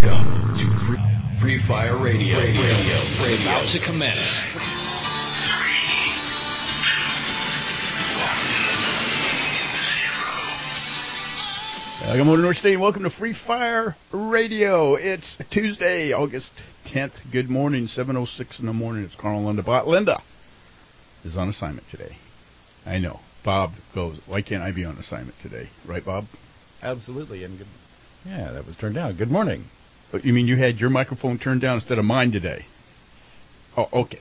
Welcome to Free Fire Radio. It's about to commence. Good morning, North State, and welcome to Free Fire Radio. It's Tuesday, August 10th. Good morning, 7:06 in the morning. It's Carl Linda. Linda is on assignment today. I know. Bob goes, why can't I be on assignment today? Right, Bob? Absolutely. And good. Yeah, that was turned down. Good morning. But you mean you had your microphone turned down instead of mine today? Oh, okay.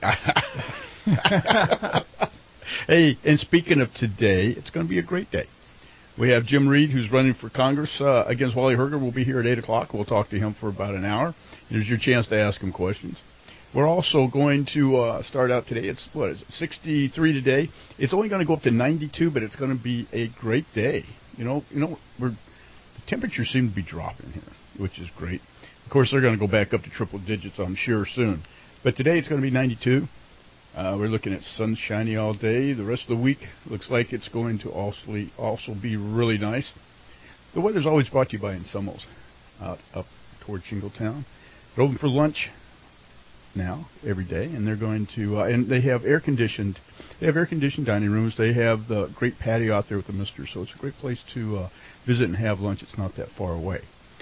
Hey, and speaking of today, it's going to be a great day. We have Jim Reed, who's running for Congress against Wally Herger. We'll be here at 8 o'clock. We'll talk to him for about an hour. Here's your chance to ask him questions. We're also going to start out today. It's, 63 today. It's only going to go up to 92, but it's going to be a great day. The temperature seems to be dropping here, which is great. Of course, they're going to go back up to triple digits, I'm sure, soon. But today it's going to be 92. We're looking at sunshiny all day. The rest of the week looks like it's going to also be really nice. The weather's always brought to you by Insumos out up towards Shingletown. They're open for lunch now every day, and they're going to and they have air conditioned dining rooms. They have the great patio out there with the mister, so it's a great place to visit and have lunch. It's not that far away.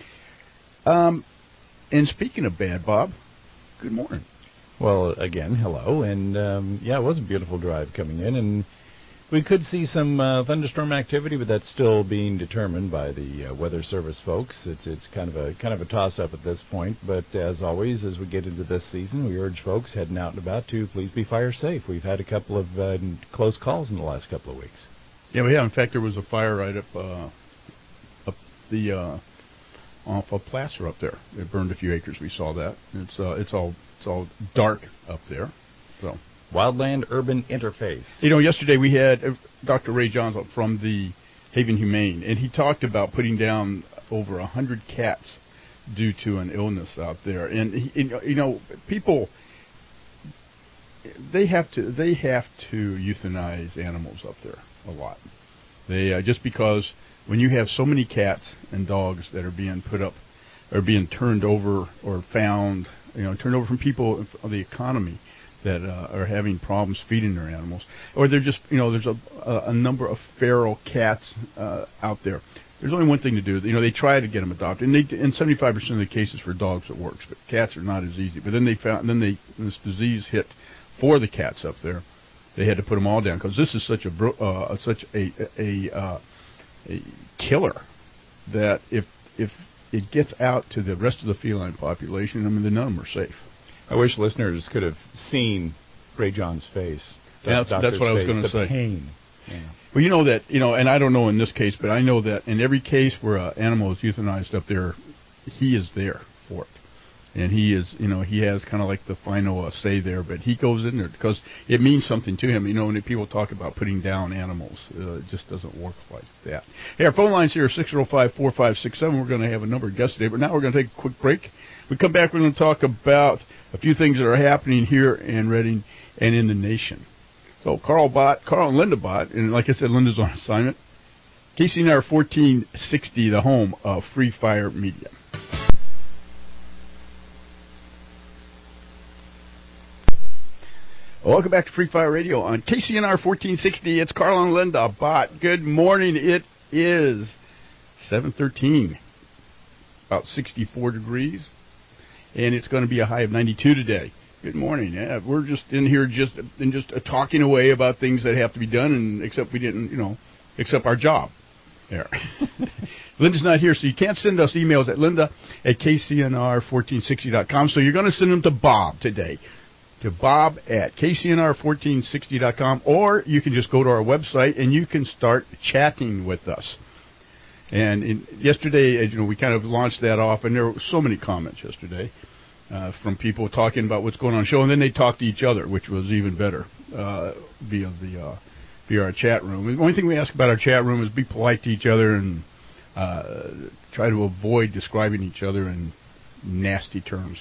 And speaking of bad, Bob, good morning. Well, again, hello, and it was a beautiful drive coming in, and we could see some thunderstorm activity, but that's still being determined by the Weather Service folks. It's kind of a toss-up at this point, but as always, as we get into this season, we urge folks heading out and about to please be fire safe. We've had a couple of close calls in the last couple of weeks. Yeah, we have. In fact, there was a fire right up off of Placer up there. It burned a few acres. We saw that. It's all dark up there. So Wildland Urban Interface. Yesterday we had Dr. Ray Johns from the Haven Humane, and he talked about putting down over 100 cats due to an illness out there. And people they have to euthanize animals up there a lot. They just because when you have so many cats and dogs that are being put up, or being turned over or found, turned over from people of the economy that are having problems feeding their animals, or they're just, there's a number of feral cats out there. There's only one thing to do. They try to get them adopted, and in 75% of the cases for dogs it works, but cats are not as easy. But then this disease hit for the cats up there. They had to put them all down because this is such a killer that if it gets out to the rest of the feline population, the none of them are safe. I wish listeners could have seen Ray John's face. That's what I was going to say. The pain. Yeah. Well, and I don't know in this case, but I know that in every case where an animal is euthanized up there, he is there for it. And he is, he has kind of like the final say there, but he goes in there because it means something to him. When people talk about putting down animals, it just doesn't work like that. Hey, our phone lines here are 605-4567. We're going to have a number of guests today, but now we're going to take a quick break. We come back, we're going to talk about a few things that are happening here in Redding and in the nation. So Carl and Linda Bott, and like I said, Linda's on assignment. KCNR 1460, the home of Free Fire Media. Welcome back to Free Fire Radio on KCNR 1460. It's Carl and Linda Bott. Good morning. It is 7:13, about 64 degrees, and it's going to be a high of 92 today. Good morning. Yeah, we're just in here just talking away about things that have to be done, and except we didn't, except our job. There. Linda's not here, so you can't send us emails at linda@kcnr1460.com. So you're going to send them to Bob today. To Bob at KCNR1460.com, or you can just go to our website and you can start chatting with us. And yesterday, we kind of launched that off, and there were so many comments yesterday from people talking about what's going on in the show, and then they talked to each other, which was even better via our chat room. The only thing we ask about our chat room is be polite to each other and try to avoid describing each other in nasty terms.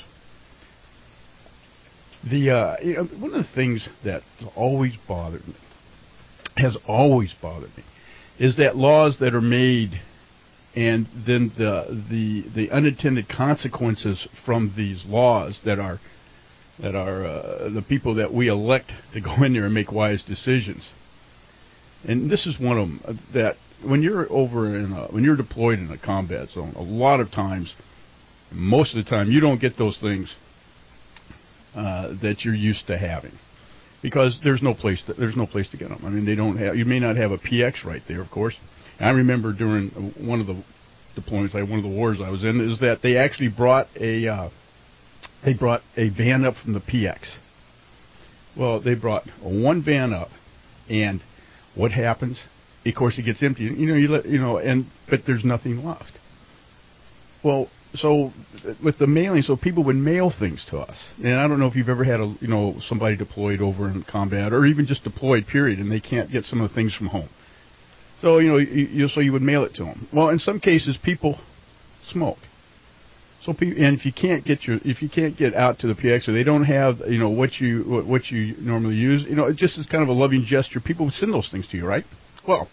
One of the things that has always bothered me, is that laws that are made and then the unintended consequences from these laws that are the people that we elect to go in there and make wise decisions. And this is one of them, that when you're when you're deployed in a combat zone, a lot of times, most of the time, you don't get those things that you're used to having, because there's no place to get them. I mean, they don't have. You may not have a PX right there, of course. And I remember during one of the deployments, one of the wars I was in, is that they actually brought a van up from the PX. Well, they brought one van up, and what happens? Of course, it gets empty. But there's nothing left. Well, so with the mailing, so people would mail things to us, and I don't know if you've ever had somebody deployed over in combat, or even just deployed, period, and they can't get some of the things from home. So so you would mail it to them. Well, in some cases, people smoke. So and if you can't get out to the PX, or they don't have what you normally use, it just is kind of a loving gesture. People would send those things to you, right? Well,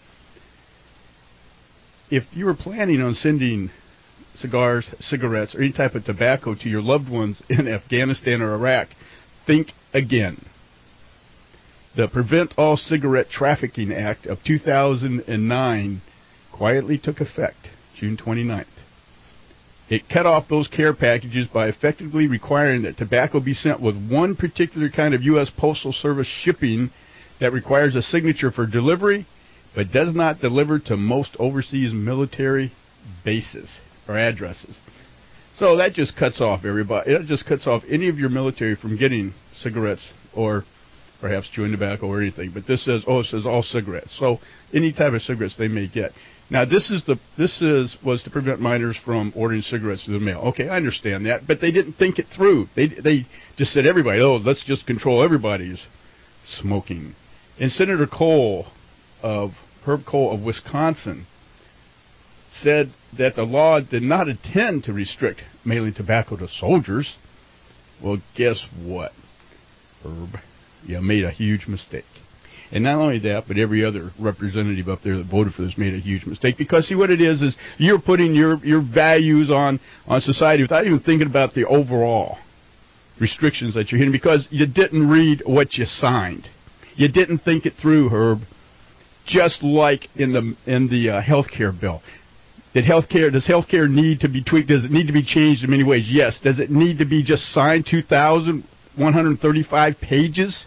if you were planning on sending cigars, cigarettes, or any type of tobacco to your loved ones in Afghanistan or Iraq, think again. The Prevent All Cigarette Trafficking Act of 2009 quietly took effect June 29th. It cut off those care packages by effectively requiring that tobacco be sent with one particular kind of U.S. Postal Service shipping that requires a signature for delivery, but does not deliver to most overseas military bases or addresses. So that just cuts off everybody. It just cuts off any of your military from getting cigarettes or perhaps chewing tobacco or anything. But this says all cigarettes. So any type of cigarettes they may get. Now was to prevent minors from ordering cigarettes through the mail. Okay, I understand that, but they didn't think it through. They just said everybody, let's just control everybody's smoking. And Senator Herb Cole of Wisconsin, said that the law did not intend to restrict mailing tobacco to soldiers. Well, guess what, Herb? You made a huge mistake. And not only that, but every other representative up there that voted for this made a huge mistake. Because, see, what it is you're putting your values on society without even thinking about the overall restrictions that you're hitting, because you didn't read what you signed. You didn't think it through, Herb. Just like in the health care bill. Does healthcare need to be tweaked? Does it need to be changed in many ways? Yes. Does it need to be just signed 2,135 pages?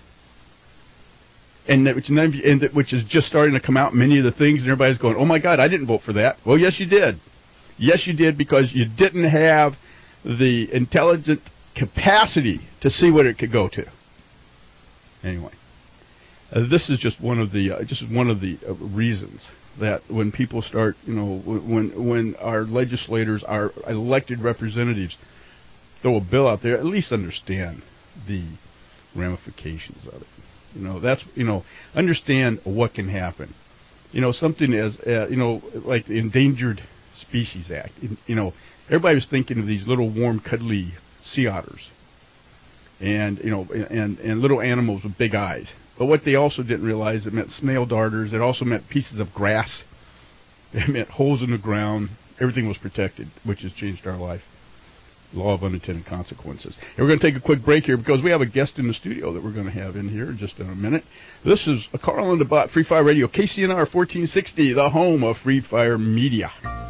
Which is just starting to come out, many of the things, and everybody's going, oh my God, I didn't vote for that. Well, yes you did. Yes you did, because you didn't have the intelligent capacity to see what it could go to. Anyway, this is just one of the reasons that when people start, when our legislators, our elected representatives, throw a bill out there, at least understand the ramifications of it. Understand what can happen. Something as like the Endangered Species Act. Everybody was thinking of these little warm, cuddly sea otters, and little animals with big eyes. But what they also didn't realize, it meant snail darters. It also meant pieces of grass. It meant holes in the ground. Everything was protected, which has changed our life. Law of unintended consequences. And we're going to take a quick break here because we have a guest in the studio that we're going to have in here just in a minute. This is Carl on the Bot, Free Fire Radio, KCNR 1460, the home of Free Fire Media.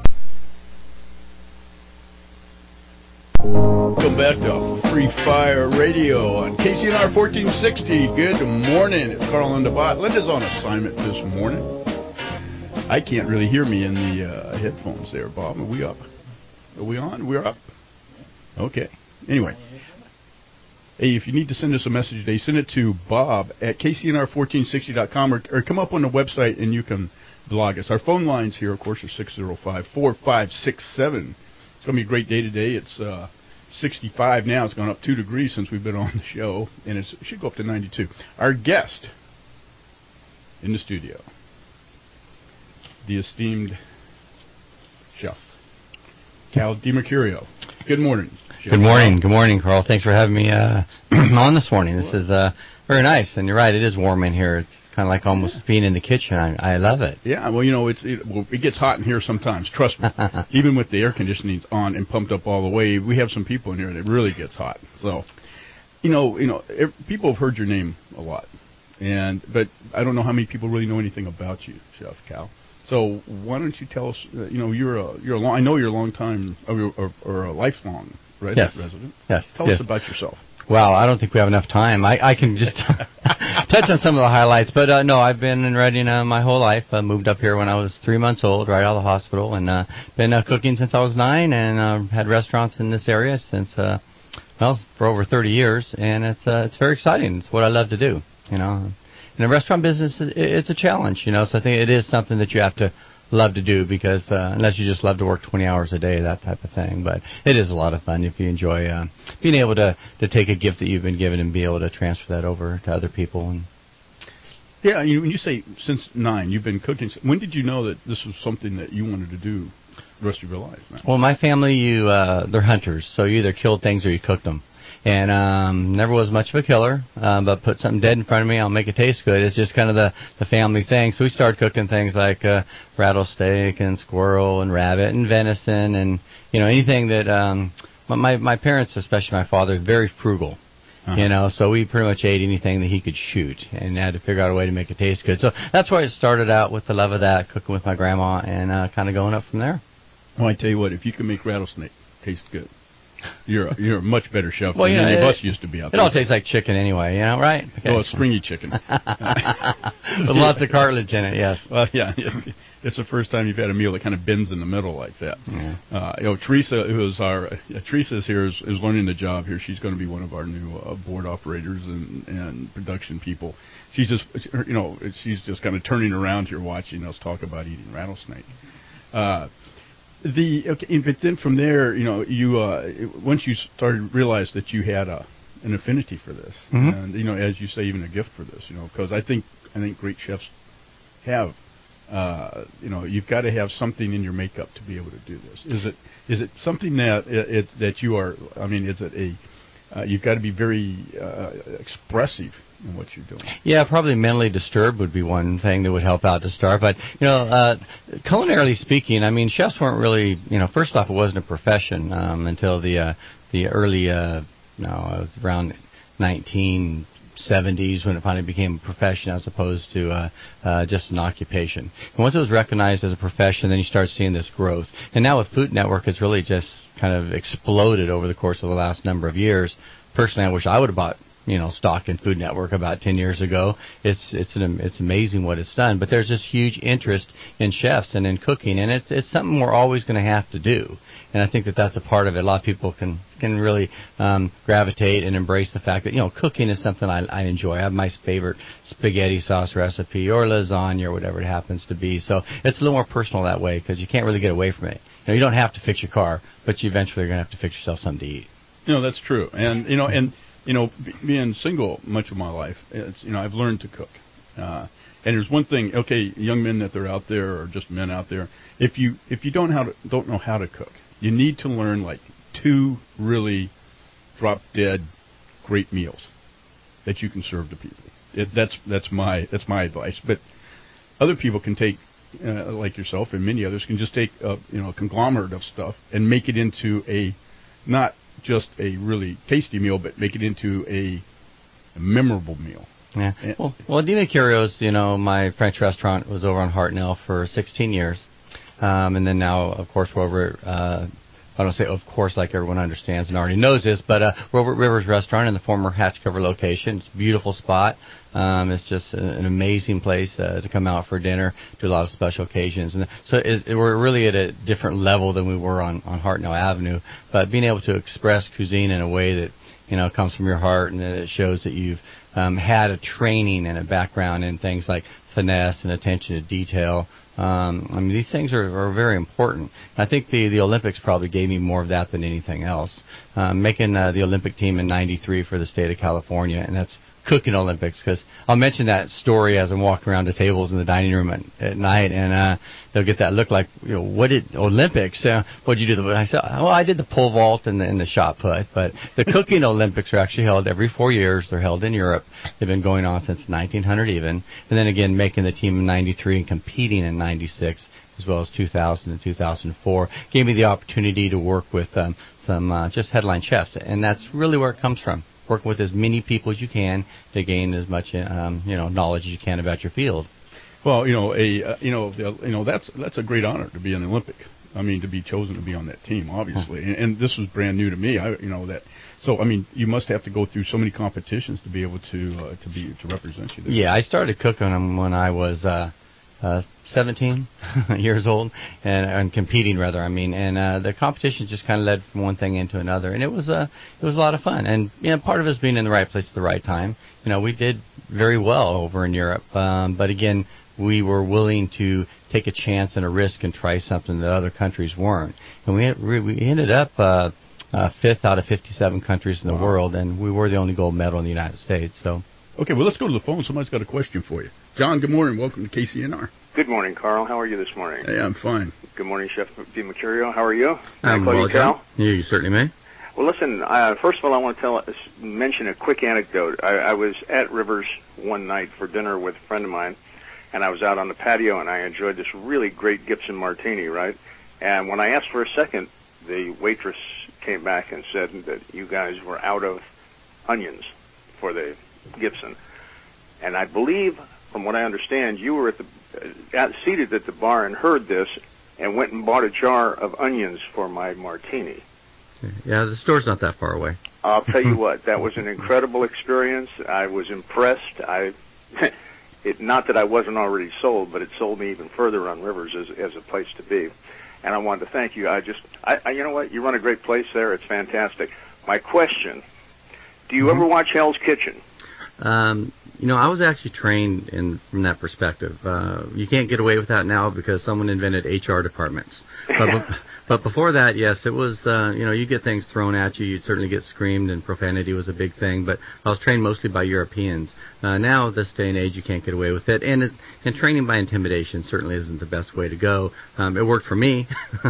Welcome back to Free Fire Radio on KCNR 1460. Good morning. It's Carl on the Bot. Linda's on assignment this morning. I can't really hear me in the headphones there, Bob. Are we up? Are we on? We're up. Okay. Anyway, hey, if you need to send us a message today, send it to Bob at KCNR1460.com or come up on the website and you can blog us. Our phone lines here, of course, are 605-4567. It's going to be a great day today. It's 65 now. It's gone up 2 degrees since we've been on the show, and it should go up to 92. Our guest in the studio, the esteemed chef, Cal DiMercurio. Good morning. Good morning. Good morning, Carl. Thanks for having me on this morning. This is very nice. And you're right, it is warm in here. It's kind of like almost being in the kitchen. I love it. Yeah, well, it gets hot in here sometimes. Trust me. Even with the air conditioning on and pumped up all the way, we have some people in here that it really gets hot. So, people have heard your name a lot, but I don't know how many people really know anything about you, Chef Cal. So why don't you tell us? I know you're a long time or a lifelong resident. Yes. Tell us about yourself. Well, I don't think we have enough time. I can just touch on some of the highlights. But, no, I've been in Redding my whole life. I moved up here when I was 3 months old, right out of the hospital, and been cooking since I was 9, and had restaurants in this area since, for over 30 years. And it's very exciting. It's what I love to do, In the restaurant business, it's a challenge, so I think it is something that you have to love to do, because unless you just love to work 20 hours a day, that type of thing. But it is a lot of fun if you enjoy being able to take a gift that you've been given and be able to transfer that over to other people. And yeah, when you say since 9, you've been cooking. When did you know that this was something that you wanted to do the rest of your life? Man? Well, my family, they're hunters, so you either killed things or you cooked them. And never was much of a killer, but put something dead in front of me, I'll make it taste good. It's just kind of the family thing. So we started cooking things like rattlesnake and squirrel and rabbit and venison and, anything that my parents, especially my father, very frugal. So we pretty much ate anything that he could shoot and had to figure out a way to make it taste good. So that's why it started out with the love of that, cooking with my grandma, and kind of going up from there. Well, I tell you what, if you can make rattlesnake taste good, you're a much better chef than any of us used to be out there. It all tastes like chicken anyway, right? Okay. Oh, it's stringy chicken. With lots of cartilage in it, yes. Well, yeah. It's the first time you've had a meal that kind of bends in the middle like that. Yeah. Teresa, Teresa's here, is learning the job here. She's going to be one of our new board operators and production people. She's just kind of turning around here watching us talk about eating rattlesnake. But then from there, you once you started realize that you had an affinity for this, and as you say, even a gift for this, because I think great chefs have, you've got to have something in your makeup to be able to do this. Is it something that you are? I mean, is it you've got to be very expressive in what you're doing. Yeah, probably mentally disturbed would be one thing that would help out to start. But, culinarily speaking, I mean, chefs weren't really, first off, it wasn't a profession until the early, it was around 1970s when it finally became a profession as opposed to just an occupation. And once it was recognized as a profession, then you start seeing this growth. And now with Food Network, it's really just kind of exploded over the course of the last number of years. Personally, I wish I would have bought stock in Food Network about 10 years ago. It's amazing what it's done. But there's this huge interest in chefs and in cooking, and it's something we're always going to have to do. And I think that's a part of it. A lot of people can really gravitate and embrace the fact that cooking is something I enjoy. I have my favorite spaghetti sauce recipe or lasagna or whatever it happens to be. So it's a little more personal that way because you can't really get away from it. You don't have to fix your car, but you eventually are going to have to fix yourself something to eat. That's true. And being single much of my life, I've learned to cook. And there's one thing, young men that are out there or just men out there, if you don't know how to cook, you need to learn like 2 really drop dead great meals that you can serve to people. That's my advice. But other people can take, like yourself and many others, can just take a conglomerate of stuff and make it into not just a really tasty meal, but make it into a memorable meal. Yeah. Well, Dina Curio's, my French restaurant was over on Hartnell for 16 years. And then now, of course, we're over I don't say of course like everyone understands and already knows this, but we're over at Rivers Restaurant in the former Hatch Cover location. It's a beautiful spot. It's just an amazing place to come out for dinner, do a lot of special occasions. And so we're really at a different level than we were on Hartnell Avenue. But being able to express cuisine in a way that comes from your heart and that it shows that you've had a training and a background in things like finesse and attention to detail. These things are very important. I think the Olympics probably gave me more of that than anything else. Making the Olympic team in '93 for the state of California, and that's cooking Olympics, because I'll mention that story as I'm walking around the tables in the dining room at night, and they'll get that look like, what did Olympics? What'd you do? I said, well, I did the pole vault and the shot put, but the cooking Olympics are actually held every 4 years. They're held in Europe. They've been going on since 1900 even, and then again making the team in '93 and competing in '96. As well as 2000 and 2004, gave me the opportunity to work with some just headline chefs, and that's really where it comes from. Working with as many people as you can to gain as much knowledge as you can about your field. Well, that's a great honor to be an Olympic. I mean, to be chosen to be on that team, obviously, and this was brand new to me. So I mean, you must have to go through so many competitions to be able to represent you there. Yeah, I started cooking them when I was 17 years old, and competing rather. And the competition just kind of led from one thing into another, and it was a lot of fun. And part of it is being in the right place at the right time. We did very well over in Europe, but again, we were willing to take a chance and a risk and try something that other countries weren't. And we ended up 5th out of 57 countries in the world, and we were the only gold medal in the United States. So. Okay, well, let's go to the phone. Somebody's got a question for you. John, good morning. Welcome to KCNR. Good morning, Carl. How are you this morning? Hey, I'm fine. Good morning, Chef DiMercurio. How are you? I'm well, John. You certainly may. Well, listen, first of all, I want to mention a quick anecdote. I was at Rivers one night for dinner with a friend of mine, and I was out on the patio, and I enjoyed this really great Gibson martini, right? And when I asked for a second, the waitress came back and said that you guys were out of onions for the Gibson. And I believe, from what I understand, you were seated at the bar and heard this and went and bought a jar of onions for my martini. Yeah, the store's not that far away. I'll tell you what, that was an incredible experience. I was impressed. Not that I wasn't already sold, but it sold me even further on Rivers as a place to be. And I wanted to thank you. You know what? You run a great place there. It's fantastic. My question, do you ever watch Hell's Kitchen? I was actually trained from that perspective. You can't get away with that now because someone invented HR departments. But before that, yes, it was, you get things thrown at you. You'd certainly get screamed, and profanity was a big thing. But I was trained mostly by Europeans. Now, this day and age, you can't get away with it. And training by intimidation certainly isn't the best way to go. It worked for me,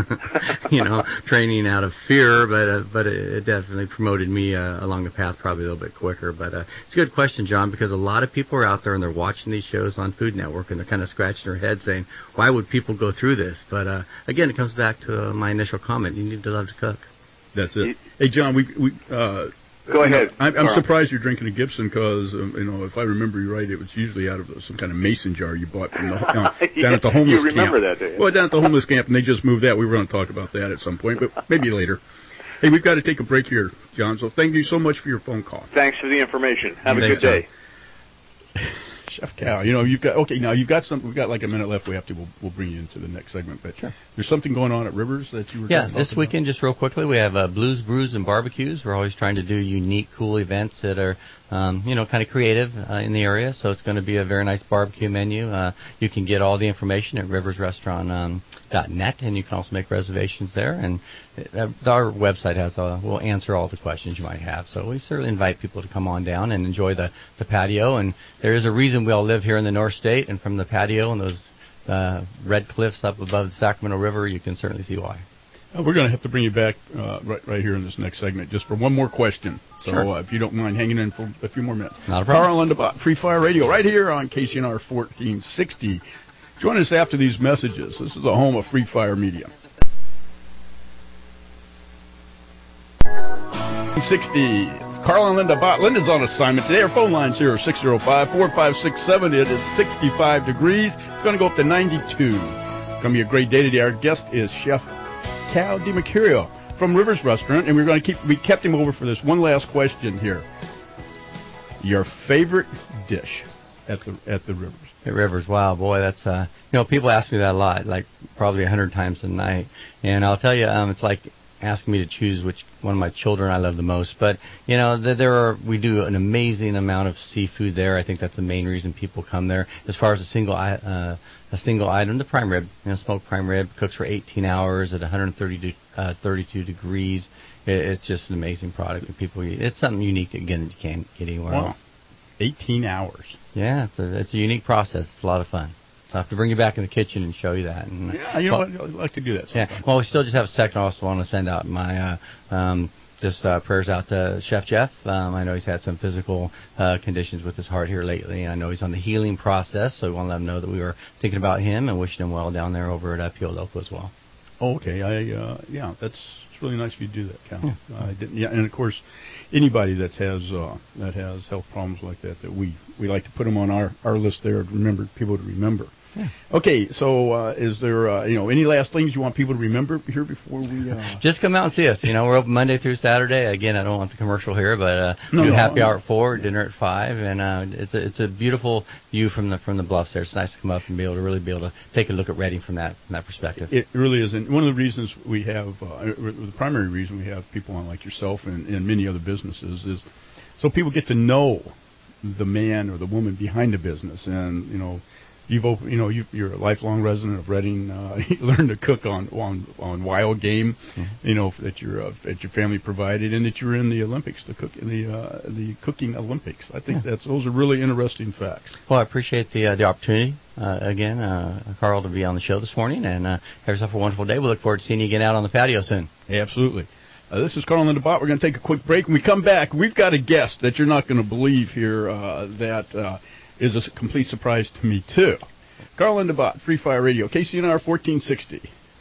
training out of fear, but it definitely promoted me along the path probably a little bit quicker. But it's a good question, John, because a lot of people are out there and they're watching these shows on Food Network, and they're kind of scratching their heads saying, why would people go through this? But again, it comes back to my initial comment. You need to love to cook. That's it. Hey, John, go ahead. I'm surprised you're drinking a Gibson because, if I remember you right, it was usually out of some kind of mason jar you bought from down at the homeless camp. You remember that, do you? Well, down at the homeless camp, and they just moved that. We were going to talk about that at some point, but maybe later. Hey, we've got to take a break here, John, so thank you so much for your phone call. Thanks for the information. Have a good day. Chef Cal, we've got like a minute left. We'll bring you into the next segment, but sure. There's something going on at Rivers that you were going to talk this weekend, just real quickly, we have Blues, Brews, and Barbecues. We're always trying to do unique, cool events that are, kind of creative in the area, so it's going to be a very nice barbecue menu. You can get all the information at riversrestaurant.net, and you can also make reservations there, and our website will answer all the questions you might have, so we certainly invite people to come on down and enjoy the patio, and there is a reason we all live here in the North State, and from the patio and those red cliffs up above the Sacramento River, you can certainly see why. We're going to have to bring you back right here in this next segment just for one more question. So sure. If you don't mind hanging in for a few more minutes. Not a problem. Carl Lindabaugh, Free Fire Radio, right here on KCNR 1460. Join us after these messages. This is the home of Free Fire Media. 60. Carl and Linda Bott. Linda's on assignment today. Our phone lines here are 605-4567. It is 65 degrees. It's going to go up to 92. It's going to be a great day today. Our guest is Chef Cal DiMercurio from Rivers Restaurant, and we kept him over for this one last question here. Your favorite dish at the Rivers? At Rivers, wow, boy, that's people ask me that a lot, like probably 100 times a night, and I'll tell you, it's like asking me to choose which one of my children I love the most. But we do an amazing amount of seafood there. I think that's the main reason people come there. As far as a single item, the prime rib, smoked prime rib, cooks for 18 hours at 130 to 32 degrees. It's just an amazing product that people eat. It's something unique again that you can't get anywhere else. 18 hours. Yeah, it's a unique process. It's a lot of fun. So I have to bring you back in the kitchen and show you that. And, Yeah, you know what? I'd like to do that sometime. Yeah. Well, we still just have a second. I also want to send out my prayers out to Chef Jeff. I know he's had some physical conditions with his heart here lately, and I know he's on the healing process, so we want to let him know that we were thinking about him and wishing him well down there over at Pio Loco as well. Oh, okay. It's really nice of you to do that, Cal. Yeah. And of course, anybody that has health problems like that we like to put them on our list there to remember people to remember. Yeah. Okay, so is there any last things you want people to remember here before we just come out and see us? We're open Monday through Saturday. Again, I don't want the commercial here, but do happy hour at 4, dinner at 5, and it's a beautiful view from the bluffs there. It's nice to come up and be able to take a look at Redding from that perspective. It really is, and one of the reasons we have the primary reason we have people on like yourself and many other businesses is so people get to know the man or the woman behind the business, and you're a lifelong resident of Redding. You learned to cook on wild game, that your family provided, and that you're in the Olympics, the cooking Olympics. I think those are really interesting facts. Well, I appreciate the opportunity again, Carl, to be on the show this morning, and have yourself a wonderful day. We look forward to seeing you again out on the patio soon. Absolutely. This is Carl and the Bot. We're going to take a quick break. When we come back, we've got a guest that you're not going to believe here that is a complete surprise to me, too. Carl and the Bot, Free Fire Radio, KCNR 1460.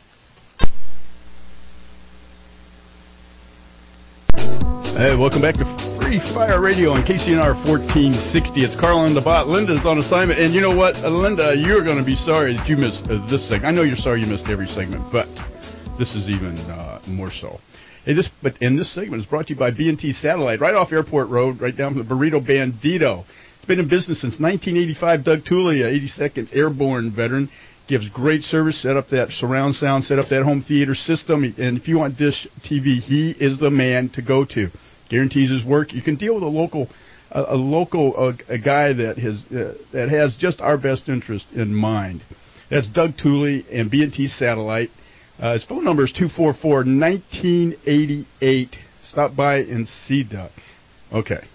Hey, welcome back to Free Fire Radio on KCNR 1460. It's Carl and the Bot. Linda's on assignment, and you know what, Linda, you're going to be sorry that you missed this segment. I know you're sorry you missed every segment, but this is even more so. Hey, this segment is brought to you by B&T Satellite, right off Airport Road, right down from the Burrito Bandito. It's been in business since 1985. Doug Tooley, an 82nd Airborne veteran, gives great service, set up that surround sound, set up that home theater system, and if you want Dish TV, he is the man to go to. Guarantees his work. You can deal with a local guy that has just our best interest in mind. That's Doug Tooley and B&T Satellite. His phone number is 244-1988. Stop by and see Doug. Okay.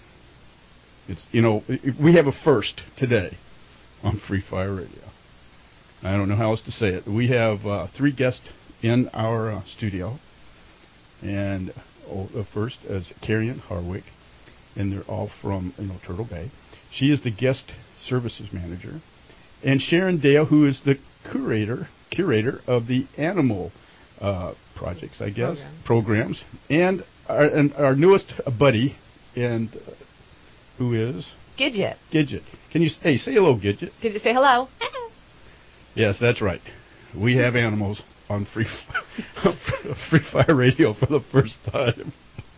We have a first today on Free Fire Radio. I don't know how else to say it. We have 3 guests in our studio. And the first is Carrion Harwick, and they're all from Turtle Bay. She is the guest services manager. And Sharon Dale, who is the curator of the animal projects, I guess, programs. And our newest buddy, and who is? Gidget. Can you say hello, Gidget? Gidget, say hello. Yes, that's right. We have animals on Free Fire Radio for the first time.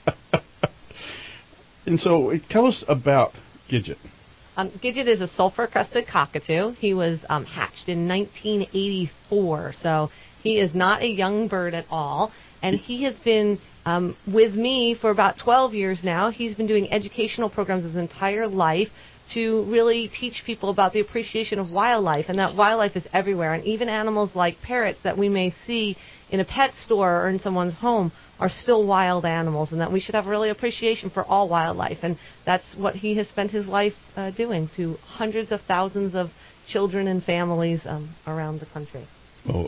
And so, tell us about Gidget. Gidget is a sulfur-crested cockatoo. He was hatched in 1984, so he is not a young bird at all. And he has been with me for about 12 years now. He's been doing educational programs his entire life to really teach people about the appreciation of wildlife, and that wildlife is everywhere. And even animals like parrots that we may see in a pet store or in someone's home are still wild animals, and that we should have really appreciation for all wildlife. And that's what he has spent his life doing to hundreds of thousands of children and families around the country. Oh,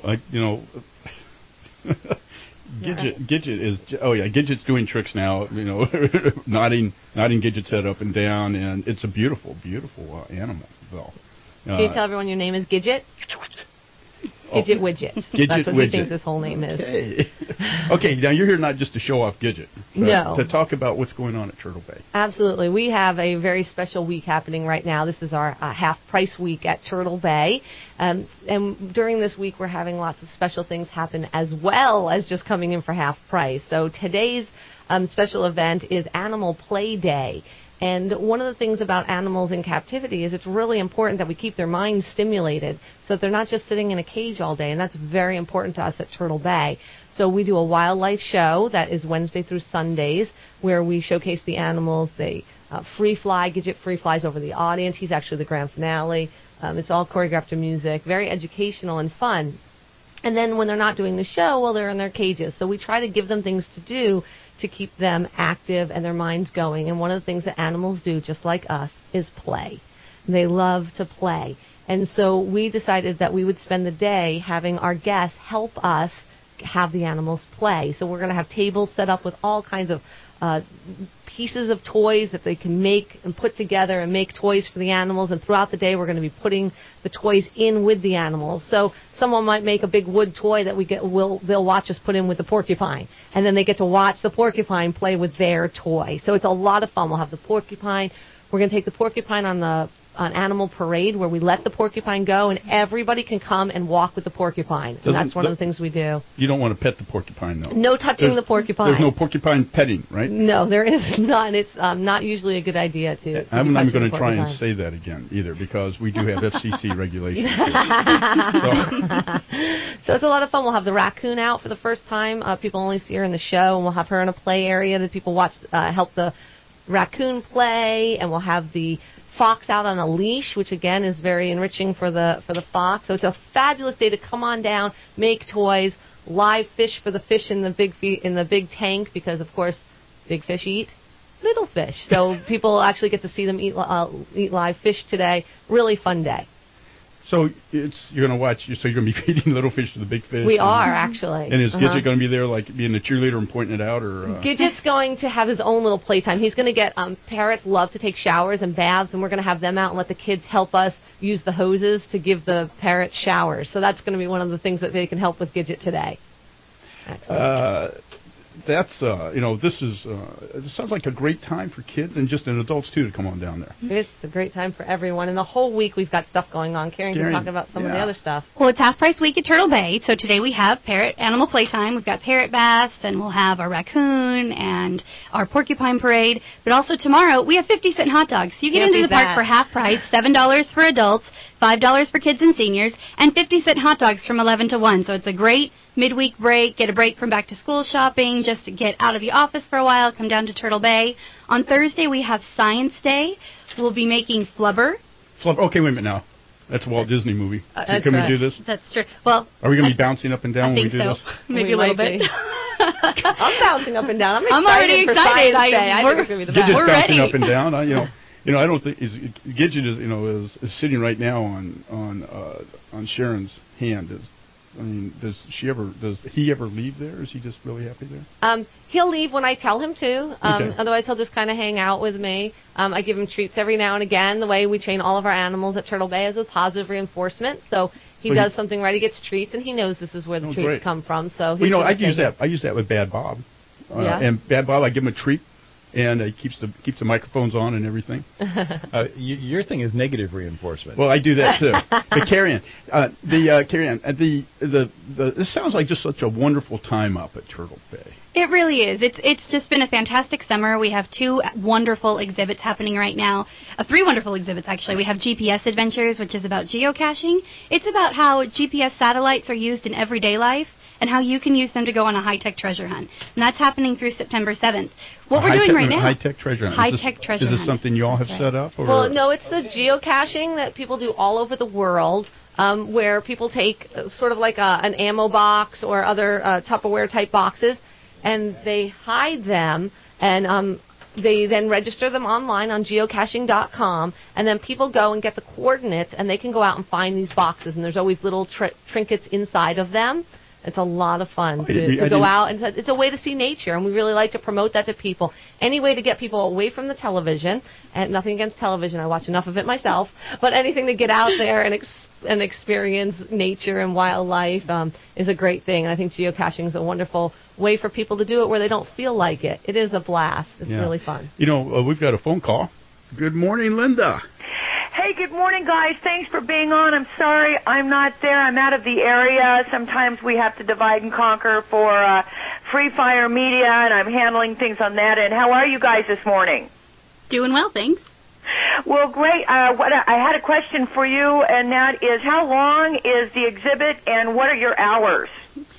Gidget is Gidget's doing tricks now. Nodding Gidget's head up and down, and it's a beautiful, beautiful animal. Though. Can you tell everyone your name is Gidget? Gidget Widget. That's what he thinks his whole name is. Okay, now you're here not just to show off Gidget, but no, to talk about what's going on at Turtle Bay. Absolutely. We have a very special week happening right now. This is our half-price week at Turtle Bay. And during this week, we're having lots of special things happen as well as just coming in for half price. So today's special event is Animal Play Day. And one of the things about animals in captivity is it's really important that we keep their minds stimulated so that they're not just sitting in a cage all day, and that's very important to us at Turtle Bay. So we do a wildlife show that is Wednesday through Sundays where we showcase the animals. They free fly, Gidget free flies over the audience. He's actually the grand finale. It's all choreographed to music, very educational and fun. And then when they're not doing the show, well, they're in their cages. So we try to give them things to do to keep them active and their minds going. And one of the things that animals do, just like us, is play. They love to play. And so we decided that we would spend the day having our guests help us have the animals play. So we're going to have tables set up with all kinds of pieces of toys that they can make and put together and make toys for the animals. And throughout the day, we're going to be putting the toys in with the animals. So someone might make a big wood toy that they'll watch us put in with the porcupine, and then they get to watch the porcupine play with their toy. So it's a lot of fun. We'll have the porcupine. We're going to take the porcupine on Animal Parade, where we let the porcupine go, and everybody can come and walk with the porcupine. And that's one of the things we do. You don't want to pet the porcupine, though. No touching the porcupine. There's no porcupine petting, right? No, there is none. It's not usually a good idea to I'm not going to try and say that again, either, because we do have FCC regulations. So it's a lot of fun. We'll have the raccoon out for the first time. People only see her in the show, and we'll have her in a play area that people watch, help the raccoon play, and we'll have the fox out on a leash, which again is very enriching for the fox. So it's a fabulous day to come on down, make toys, live fish for the fish in the big tank, because of course big fish eat little fish. So people actually get to see them eat live fish today. Really fun day. So you're going to watch. So you're going to be feeding little fish to the big fish. We are actually. And is Gidget going to be there, like being the cheerleader and pointing it out, or? Gidget's going to have his own little playtime. He's going to get parrots love to take showers and baths, and we're going to have them out and let the kids help us use the hoses to give the parrots showers. So that's going to be one of the things that they can help with Gidget today. Excellent. That's this sounds like a great time for kids and adults too to come on down there. It's a great time for everyone, and the whole week we've got stuff going on. Karen can talk about some of the other stuff. Well, it's Half Price Week at Turtle Bay, so today we have parrot animal playtime. We've got parrot baths, and we'll have our raccoon and our porcupine parade. But also tomorrow we have 50-cent hot dogs. So you get into the park for half price, $7 for adults, $5 for kids and seniors, and 50-cent hot dogs from 11 to 1. So it's a great midweek break, get a break from back-to-school shopping, just to get out of the office for a while, come down to Turtle Bay. On Thursday, we have Science Day. We'll be making flubber. Okay, wait a minute now. That's a Walt Disney movie. Can we do this? That's true. Well, are we going to be bouncing up and down when we do this? Maybe a little bit. I'm bouncing up and down. I'm already excited. I think it's going to be the best. We're bouncing ready. up and down. I don't think Gidget is sitting right now on Sharon's hand. Does he ever leave there? Is he just really happy there? He'll leave when I tell him to. Okay. Otherwise, he'll just kind of hang out with me. I give him treats every now and again. The way we train all of our animals at Turtle Bay is with positive reinforcement. So he does something right, he gets treats, and he knows this is where the treats come from. So he's I use that with Bad Bob. And Bad Bob, I give him a treat. And it keeps the microphones on and everything. Your thing is negative reinforcement. Well, I do that too. But Carrie Ann, this sounds like just such a wonderful time up at Turtle Bay. It really is. It's just been a fantastic summer. We have 2 wonderful exhibits happening right now. 3 wonderful exhibits, actually. We have GPS Adventures, which is about geocaching. It's about how GPS satellites are used in everyday life and how you can use them to go on a high-tech treasure hunt. And that's happening through September 7th. What we're doing right now... High-tech treasure hunt. High-tech treasure hunt. Is this something you all have set up? Or? Well, no, it's the geocaching that people do all over the world, where people take sort of like an ammo box or other Tupperware-type boxes, and they hide them, and they then register them online on geocaching.com, and then people go and get the coordinates, and they can go out and find these boxes, and there's always little trinkets inside of them. It's a lot of fun to go out, and it's a way to see nature, and we really like to promote that to people. Any way to get people away from the television, and nothing against television, I watch enough of it myself, but anything to get out there and experience nature and wildlife is a great thing. And I think geocaching is a wonderful way for people to do it where they don't feel like it. It is a blast. It's really fun. We've got a phone call. Good morning, Linda. Hey, good morning, guys. Thanks for being on. I'm sorry I'm not there. I'm out of the area. Sometimes we have to divide and conquer for Free Fire Media, and I'm handling things on that end. How are you guys this morning? Doing well, thanks. Well, great. I had a question for you, and that is, how long is the exhibit, and what are your hours?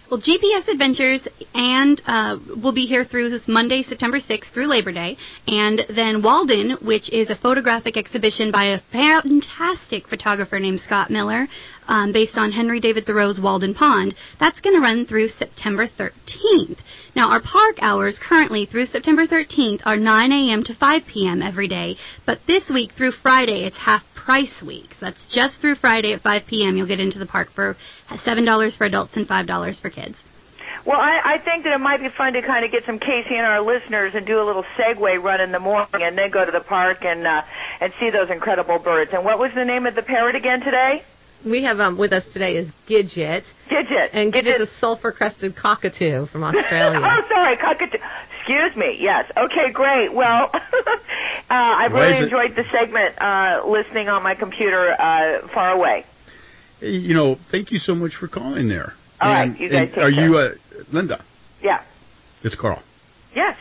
Well, GPS Adventures and will be here through this Monday, September 6th through Labor Day. And then Walden, which is a photographic exhibition by a fantastic photographer named Scott Miller, based on Henry David Thoreau's Walden Pond. That's going to run through September 13th. Now, our park hours currently through September 13th are 9 a.m. to 5 p.m. every day. But this week through Friday, it's half price week. So that's just through Friday at 5 p.m. You'll get into the park for $7 for adults and $5 for kids. Well, I think that it might be fun to kind of get some Casey and our listeners and do a little Segway run in the morning and then go to the park and see those incredible birds. And what was the name of the parrot again today? We have with us today is Gidget. Gidget. And Gidget's a sulfur-crested cockatoo from Australia. Oh, sorry, cockatoo. Excuse me. Yes. Okay, great. Well, I've really enjoyed the segment listening on my computer far away. Hey, thank you so much for calling there. All right, you guys take care. Are you Linda? Yeah. It's Carl. Yes.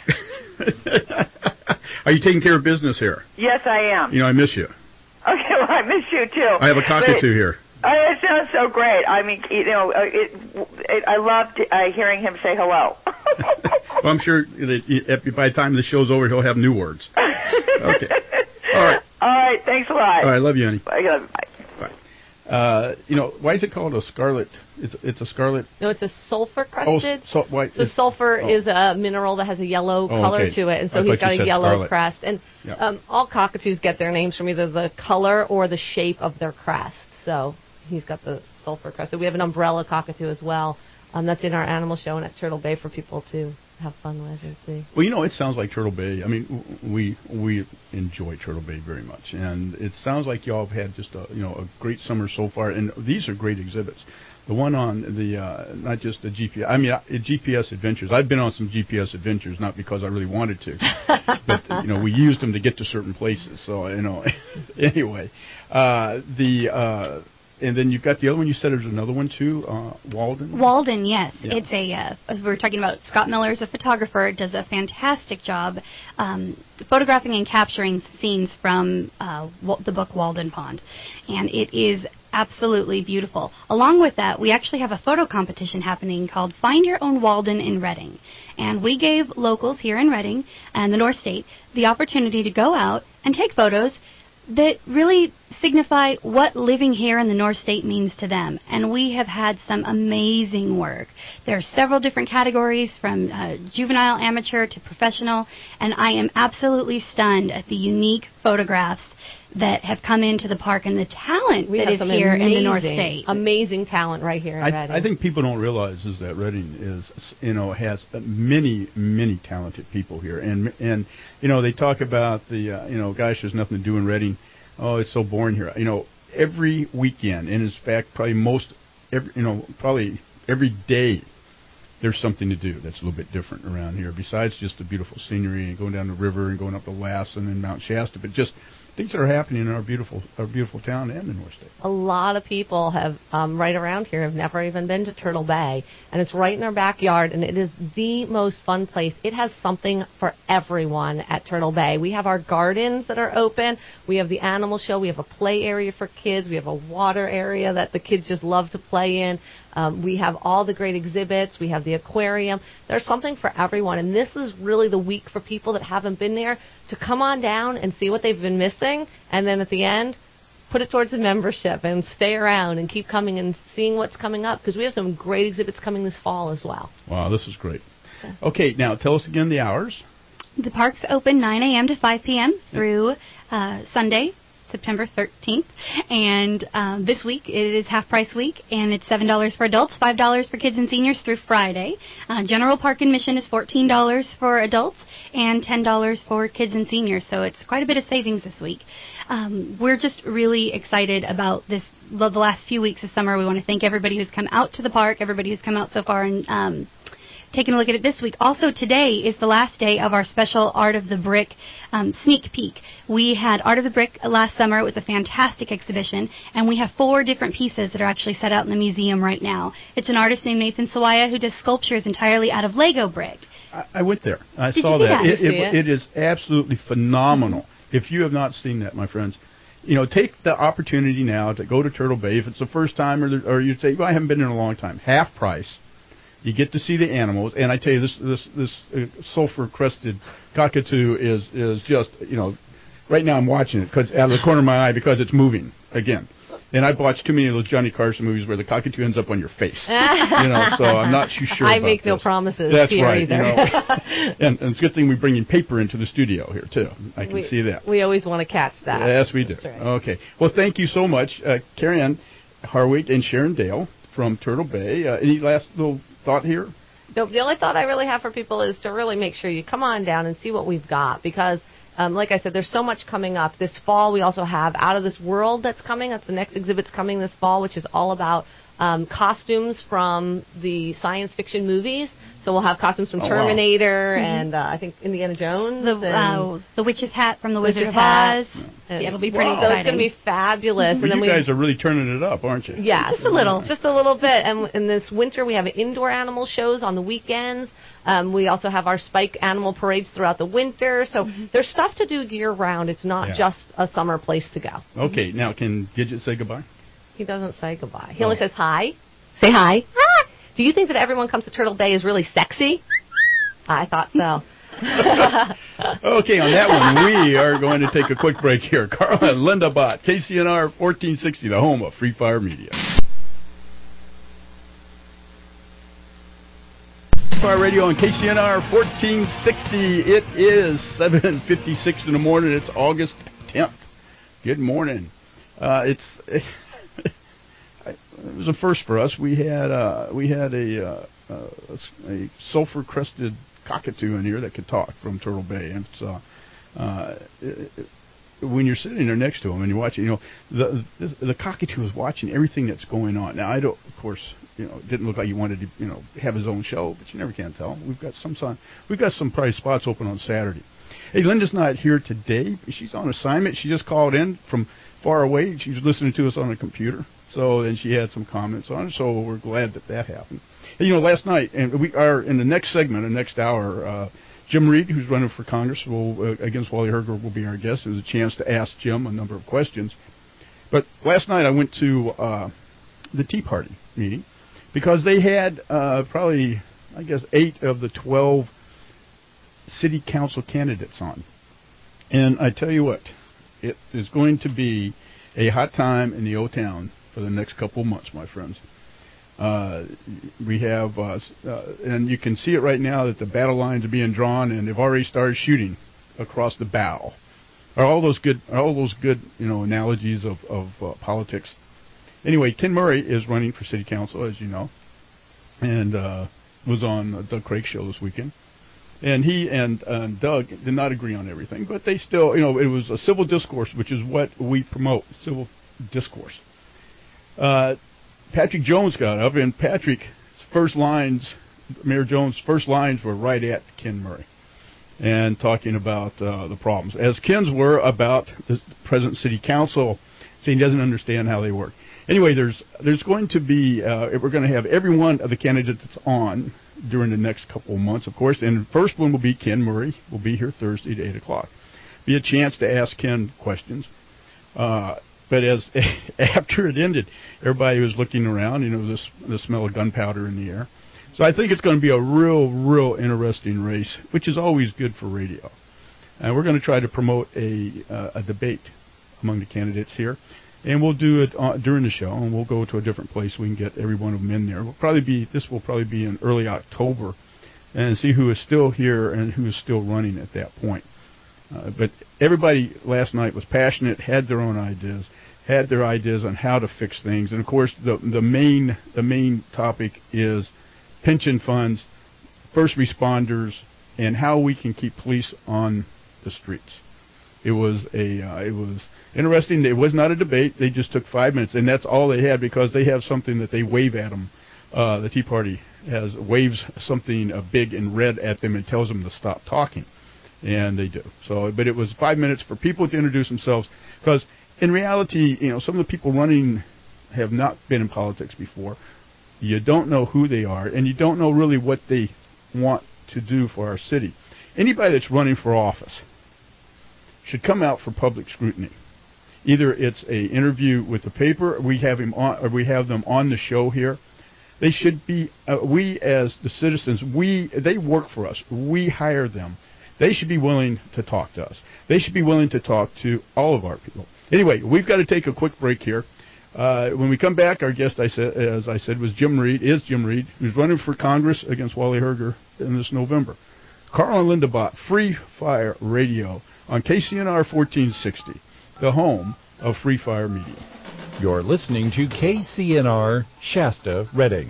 Are you taking care of business here? Yes, I am. I miss you. Okay, well, I miss you, too. I have a cockatoo here. It sounds so great. I mean, I loved hearing him say hello. Well, I'm sure that by the time the show's over, he'll have new words. Okay. All right. All right. Thanks a lot. All right. Love you, honey. I love you. Bye. Why is it called a scarlet? It's a scarlet. No, it's a sulfur crested. So sulfur is a mineral that has a yellow color to it, and so he's got a yellow scarlet crest. And all cockatoos get their names from either the color or the shape of their crest. So he's got the sulfur crested. We have an umbrella cockatoo as well. That's in our animal show and at Turtle Bay for people to have fun with and see. Well, it sounds like Turtle Bay. I mean, we enjoy Turtle Bay very much, and it sounds like y'all have had just a great summer so far. And these are great exhibits. The one on the not just the GPS. I mean, GPS Adventures. I've been on some GPS Adventures, not because I really wanted to, but we used them to get to certain places. So anyway, and then you've got the other one. You said there's another one too, Walden? Walden, yes. Yeah. It's as we were talking about, Scott Miller is a photographer, does a fantastic job photographing and capturing scenes from the book Walden Pond. And it is absolutely beautiful. Along with that, we actually have a photo competition happening called Find Your Own Walden in Reading. And we gave locals here in Reading and the North State the opportunity to go out and take photos that really signify what living here in the North State means to them. And we have had some amazing work. There are several different categories, from juvenile, amateur to professional, and I am absolutely stunned at the unique photographs that have come into the park and the talent that is here in the North State. Amazing talent right here in Reading. I think people don't realize is that Reading has many, many talented people here, and they talk about gosh, there's nothing to do in Reading. Oh, it's so boring here. Every weekend, and in fact, probably every day, there's something to do that's a little bit different around here. Besides just the beautiful scenery and going down the river and going up to Lassen and Mount Shasta, but just things that are happening in our beautiful town and the North State. A lot of people have right around here have never even been to Turtle Bay, and it's right in our backyard, and it is the most fun place. It has something for everyone at Turtle Bay. We have our gardens that are open. We have the animal show. We have a play area for kids. We have a water area that the kids just love to play in. We have all the great exhibits. We have the aquarium. There's something for everyone, and this is really the week for people that haven't been there to come on down and see what they've been missing, and then at the end, put it towards a membership and stay around and keep coming and seeing what's coming up, because we have some great exhibits coming this fall as well. Wow, this is great. Okay, now tell us again the hours. The park's open 9 a.m. to 5 p.m. through Sunday, September 13th, and this week it is half price week, and it's $7 for adults, $5 for kids and seniors through Friday. General park admission is $14 for adults and $10 for kids and seniors, so it's quite a bit of savings this week. We're just really excited about this. The last few weeks of summer, we want to thank everybody who's come out to the park, everybody who's come out so far and taking a look at it this week. Also, today is the last day of our special Art of the Brick sneak peek. We had Art of the Brick last summer. It was a fantastic exhibition, and we have 4 different pieces that are actually set out in the museum right now. It's an artist named Nathan Sawaya who does sculptures entirely out of Lego brick. I went there. I Did saw you see that. that? It is absolutely phenomenal. Mm-hmm. If you have not seen that, my friends, take the opportunity now to go to Turtle Bay. If it's the first time or you say, well, I haven't been in a long time, half price. You get to see the animals, and I tell you, this sulfur-crested cockatoo is just, right now I'm watching it because out of the corner of my eye because it's moving again. And I've watched too many of those Johnny Carson movies where the cockatoo ends up on your face. So I'm not too sure I about make no this. promises That's here right, either. And it's a good thing we're bringing paper into the studio here, too. I can see that. We always want to catch that. Yes, we do. That's right. Okay. Well, thank you so much, Carrie Ann Harwick and Sharon Dale from Turtle Bay. Any last little thought here? Nope. The only thought I really have for people is to really make sure you come on down and see what we've got because like I said, there's so much coming up. This fall, we also have Out of This World that's coming. That's the next exhibit's coming this fall, which is all about costumes from the science fiction movies. So we'll have costumes from Terminator and I think Indiana Jones. The Witch's Hat from The Wizard of Oz. Yeah, it'll be pretty exciting. So it's going to be fabulous. Well, and then you guys are really turning it up, aren't you? Yeah, just a little bit. And in this winter, we have indoor animal shows on the weekends. We also have our Spike animal parades throughout the winter. So there's stuff to do year-round. It's not just a summer place to go. Okay, now can Gidget say goodbye? He doesn't say goodbye. He only says hi. Say hi. Hi. Do you think that everyone comes to Turtle Bay is really sexy? I thought so. Okay, on that one, we are going to take a quick break here. Carla and Linda Bott, KCNR 1460, the home of Free Fire Media. Fire Radio on KCNR 1460. It is 7:56 in the morning. It's August 10th. Good morning. It was a first for us. We had a sulfur-crested cockatoo in here that could talk from Turtle Bay, and when you're sitting there next to him and you're watching, the cockatoo is watching everything that's going on. Now, I don't, of course, it didn't look like he wanted to, have his own show, but you never can tell. We've got some probably spots open on Saturday. Hey, Linda's not here today. She's on assignment. She just called in from far away. She was listening to us on a computer. So then she had some comments on it. So we're glad that happened. And, last night, and we are in the next segment, the next hour, Jim Reed, who's running for Congress against Wally Herger, will be our guest. There's a chance to ask Jim a number of questions. But last night I went to the Tea Party meeting because they had probably, 8 of the 12 city council candidates on. And I tell you what, it is going to be a hot time in the O-Town for the next couple of months, my friends. We have, and you can see it right now that the battle lines are being drawn, and they've already started shooting across the bow. Are all those good analogies of politics? Anyway, Ken Murray is running for city council, as you know, and was on Doug Craig's show this weekend. And he and Doug did not agree on everything, but they still, it was a civil discourse, which is what we promote, civil discourse. Patrick Jones got up, and Mayor Jones' first lines were right at Ken Murray and talking about the problems, as Ken's were about the present city council, saying he doesn't understand how they work. Anyway, there's going to be, we're going to have every one of the candidates on during the next couple of months, of course, and the first one will be Ken Murray. Will be here Thursday at 8 o'clock. Be a chance to ask Ken questions. But after it ended, everybody was looking around, the smell of gunpowder in the air. So I think it's going to be a real interesting race, which is always good for radio. And we're going to try to promote a debate among the candidates here. And we'll do it during the show, and we'll go to a different place. We can get every one of them in there. This will probably be in early October, and see who is still here and who is still running at that point. But everybody last night was passionate, had their own ideas, had their ideas on how to fix things. And of course, the main topic is pension funds, first responders, and how we can keep police on the streets. It was interesting. It was not a debate. They just took 5 minutes, and that's all they had because they have something that they wave at them. The Tea Party waves something big and red at them and tells them to stop talking, and they do. So, but it was 5 minutes for people to introduce themselves because in reality, some of the people running have not been in politics before. You don't know who they are, and you don't know really what they want to do for our city. Anybody that's running for office should come out for public scrutiny. Either it's an interview with the paper, we have them on the show here, They should be, we as the citizens, they work for us. We hire them. They should be willing to talk to us. They should be willing to talk to all of our people. Anyway, we've got to take a quick break here. When we come back, our guest, as I said, was Jim Reed, who's running for Congress against Wally Herger in this November. Carl and Linda Bott, Free Fire Radio on KCNR 1460, the home of Free Fire Media. You're listening to KCNR Shasta, Redding.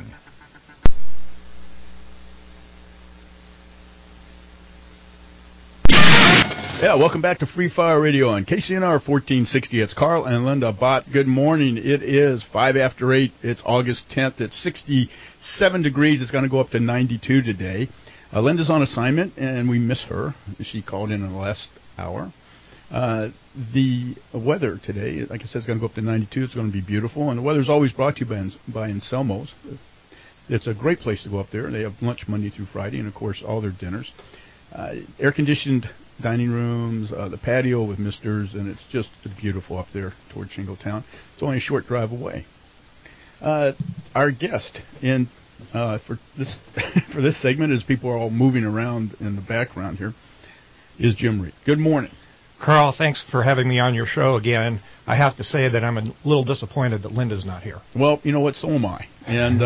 Yeah, welcome back to Free Fire Radio on KCNR 1460. It's Carl and Linda Bott. Good morning. It is 5 after 8. It's August 10th. It's 67 degrees. It's going to go up to 92 today. Linda's on assignment, and we miss her. She called in the last hour. The weather today, like I said, is going to go up to 92. It's going to be beautiful. And the weather's always brought to you by Anselmo's. It's a great place to go up there. They have lunch Monday through Friday, and, of course, all their dinners. Air-conditioned dining rooms, the patio with misters, and it's just beautiful up there towards Shingletown. It's only a short drive away. Our guest for this segment, as people are all moving around in the background here, is Jim Reed. Good morning. Carl, thanks for having me on your show again. I have to say that I'm a little disappointed that Linda's not here. Well, you know what? So am I. And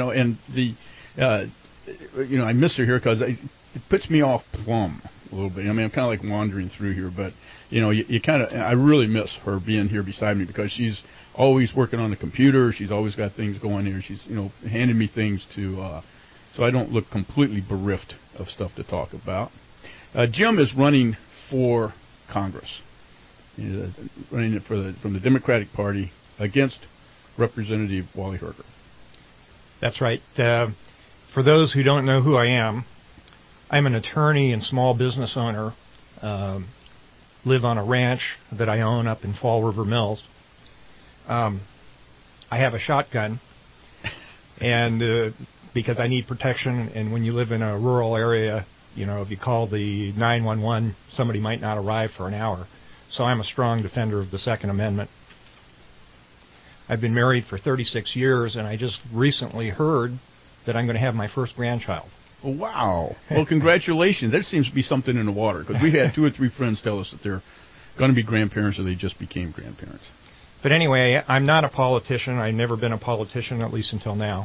I miss her here because it puts me off plumb a little bit. I mean, I'm kind of like wandering through here, but I really miss her being here beside me because she's always working on the computer. She's always got things going here. She's handing me things so I don't look completely bereft of stuff to talk about. Jim is running for Congress. He's running from the Democratic Party against Representative Wally Herger. That's right. For those who don't know who I am, I'm an attorney and small business owner. Live on a ranch that I own up in Fall River Mills. I have a shotgun, and because I need protection, and when you live in a rural area, if you call the 911, somebody might not arrive for an hour. So I'm a strong defender of the Second Amendment. I've been married for 36 years, and I just recently heard that I'm going to have my first grandchild. Wow. Well, congratulations. There seems to be something in the water, because we had 2 or 3 friends tell us that they're going to be grandparents or they just became grandparents. But anyway, I'm not a politician. I've never been a politician, at least until now.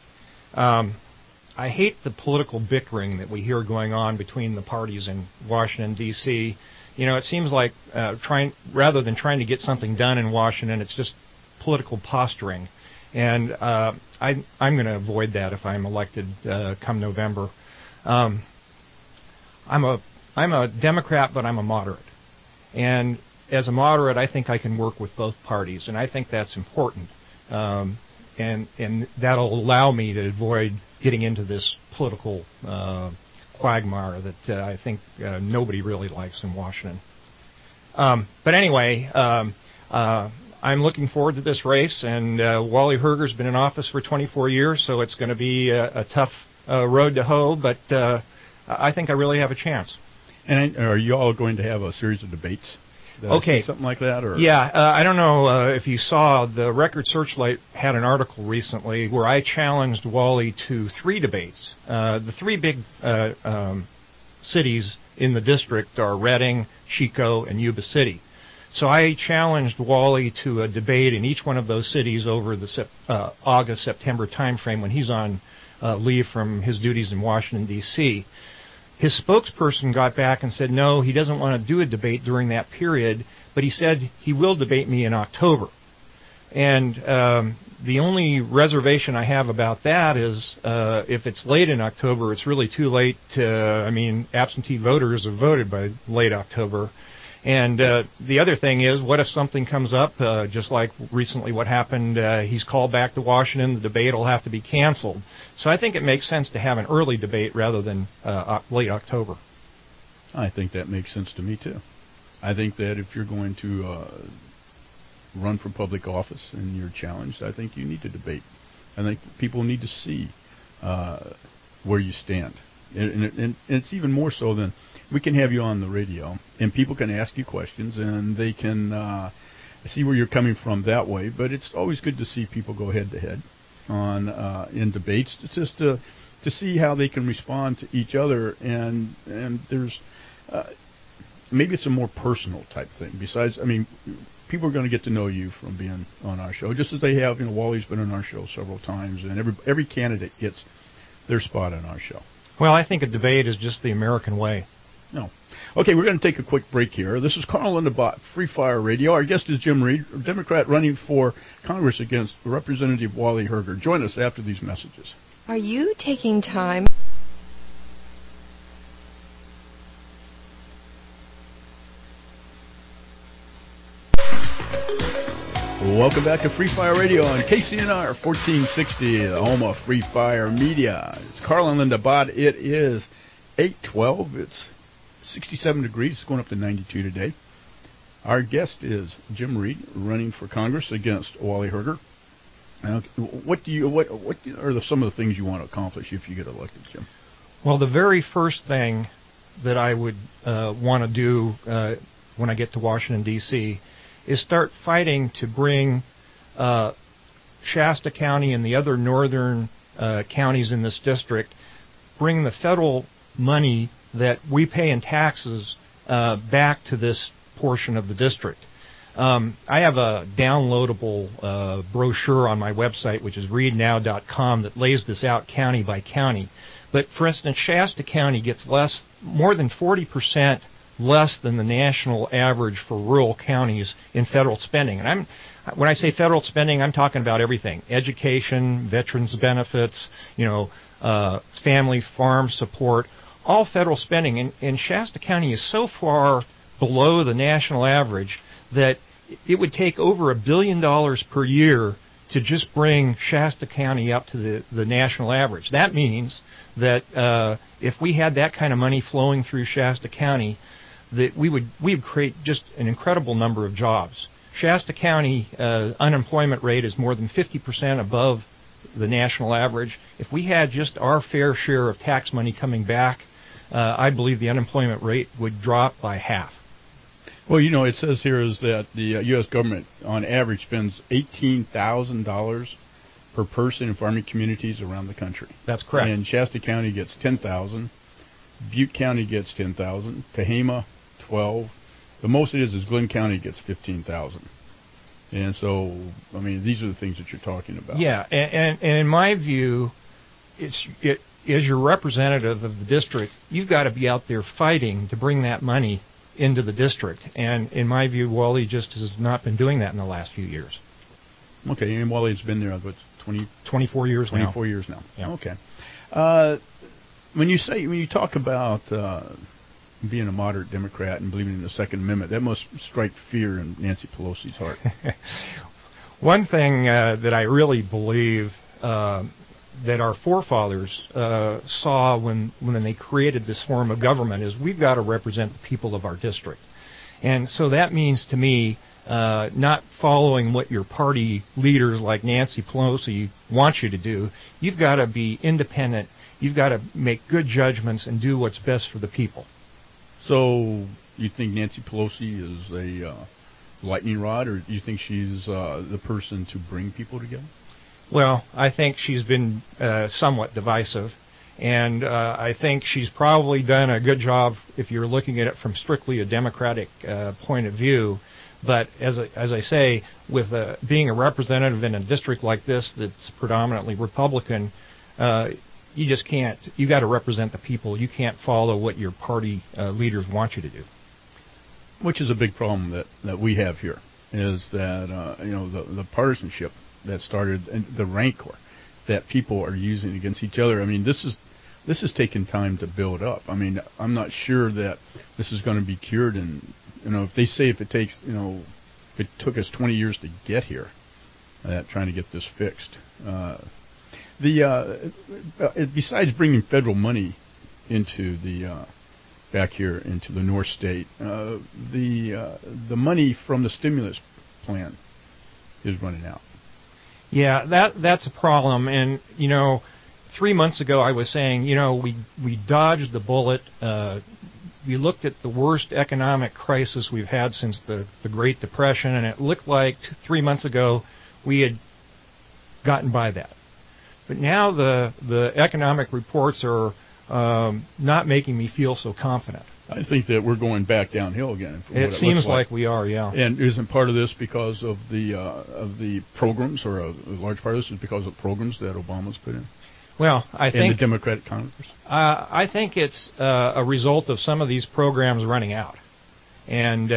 I hate the political bickering that we hear going on between the parties in Washington, D.C. It seems like rather than trying to get something done in Washington, it's just political posturing. And I'm going to avoid that if I'm elected come November. I'm a Democrat, but I'm a moderate. And as a moderate, I think I can work with both parties, and I think that's important. And that'll allow me to avoid getting into this political quagmire that I think nobody really likes in Washington. But anyway, I'm looking forward to this race, and Wally Herger's been in office for 24 years, so it's going to be a tough road to hoe, but I think I really have a chance. And are you all going to have a series of debates? Okay. Something like that? Or? Yeah, I don't know if you saw, the Record Searchlight had an article recently where I challenged Wally to 3 debates. The 3 big cities in the district are Redding, Chico, and Yuba City. So I challenged Wally to a debate in each one of those cities over the August-September timeframe when he's on leave from his duties in Washington, D.C. His spokesperson got back and said, no, he doesn't want to do a debate during that period, but he said he will debate me in October. And the only reservation I have about that is if it's late in October, it's really too late absentee voters have voted by late October. And the other thing is, what if something comes up, just like recently what happened, he's called back to Washington, the debate will have to be canceled. So I think it makes sense to have an early debate rather than late October. I think that makes sense to me, too. I think that if you're going to run for public office and you're challenged, I think you need to debate. I think people need to see where you stand. And it's even more so than we can have you on the radio, and people can ask you questions, and they can see where you're coming from that way. But it's always good to see people go head-to-head. on in debates, just to see how they can respond to each other, and there's maybe it's a more personal type thing. Besides, I mean, people are going to get to know you from being on our show, just as they have. You know, Wally's been on our show several times, and every candidate gets their spot on our show. Well, I think a debate is just the American way. No. Okay, we're going to take a quick break here. This is Carl Lindenbach, Free Fire Radio. Our guest is Jim Reed, a Democrat running for Congress against Representative Wally Herger. Join us after these messages. Are you taking time? Welcome back to Free Fire Radio on KCNR 1460, the home of Free Fire Media. It's Carl and Linda Bott. It is 8:12. It's 67 degrees. It's going up to 92 today. Our guest is Jim Reed, running for Congress against Wally Herger. What are some of the things you want to accomplish if you get elected, Jim? Well, the very first thing that I would want to do when I get to Washington, D.C., is start fighting to bring Shasta County and the other northern counties in this district, bring the federal money that we pay in taxes back to this portion of the district. I have a downloadable brochure on my website, which is readnow.com, that lays this out county by county. But, for instance, Shasta County gets more than 40% less than the national average for rural counties in federal spending. And when I say federal spending, I'm talking about everything: education, veterans benefits, family farm support, all federal spending. And Shasta County is so far below the national average that it would take over $1 billion per year to just bring Shasta County up to the national average. That means that if we had that kind of money flowing through Shasta County, that we would create just an incredible number of jobs. Shasta County unemployment rate is more than 50% above the national average. If we had just our fair share of tax money coming back, I believe the unemployment rate would drop by half. Well, it says here is that the U.S. government, on average, spends $18,000 per person in farming communities around the country. That's correct. And Shasta County gets $10,000. Butte County gets $10,000. Tehama, $12,000. The most it is Glenn County gets $15,000. And so, I mean, these are the things that you're talking about. Yeah, and in my view, as your representative of the district, you've got to be out there fighting to bring that money into the district. And in my view, Wally just has not been doing that in the last few years. Okay, and Wally's been there, 24 years now. 24 years now. Yeah. Okay. When you talk about being a moderate Democrat and believing in the Second Amendment, that must strike fear in Nancy Pelosi's heart. One thing that I really believe that our forefathers saw when they created this form of government is we've got to represent the people of our district. And so that means to me not following what your party leaders like Nancy Pelosi want you to do. You've got to be independent. You've got to make good judgments and do what's best for the people. So you think Nancy Pelosi is a lightning rod, or do you think she's the person to bring people together? Well, I think she's been somewhat divisive, and I think she's probably done a good job if you're looking at it from strictly a Democratic point of view. But as I say, with being a representative in a district like this that's predominantly Republican, you just can't. You got to represent the people. You can't follow what your party leaders want you to do. Which is a big problem that we have here, is that the partisanship that started, and the rancor that people are using against each other. I mean, this is taking time to build up. I mean, I'm not sure that this is going to be cured. And if they say if it took us 20 years to get here, trying to get this fixed. Besides bringing federal money into the back here into the North State, the money from the stimulus plan is running out. Yeah, that's a problem. And 3 months ago I was saying, we dodged the bullet. We looked at the worst economic crisis we've had since the Great Depression, and it looked like 3 months ago we had gotten by that. But now the economic reports are not making me feel so confident. I think that we're going back downhill again. It seems like we are, yeah. And isn't part of this because of the programs, or a large part of this is because of programs that Obama's put in? Well, I think in the Democratic Congress. I think it's a result of some of these programs running out, and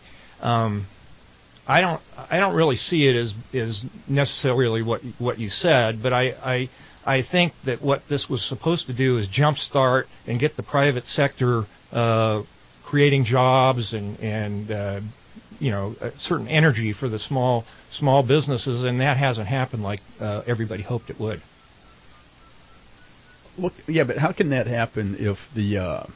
I don't really see it as necessarily what you said, but I think that what this was supposed to do is jumpstart and get the private sector creating jobs and a certain energy for the small businesses, and that hasn't happened like everybody hoped it would. Well, yeah, but how can that happen if the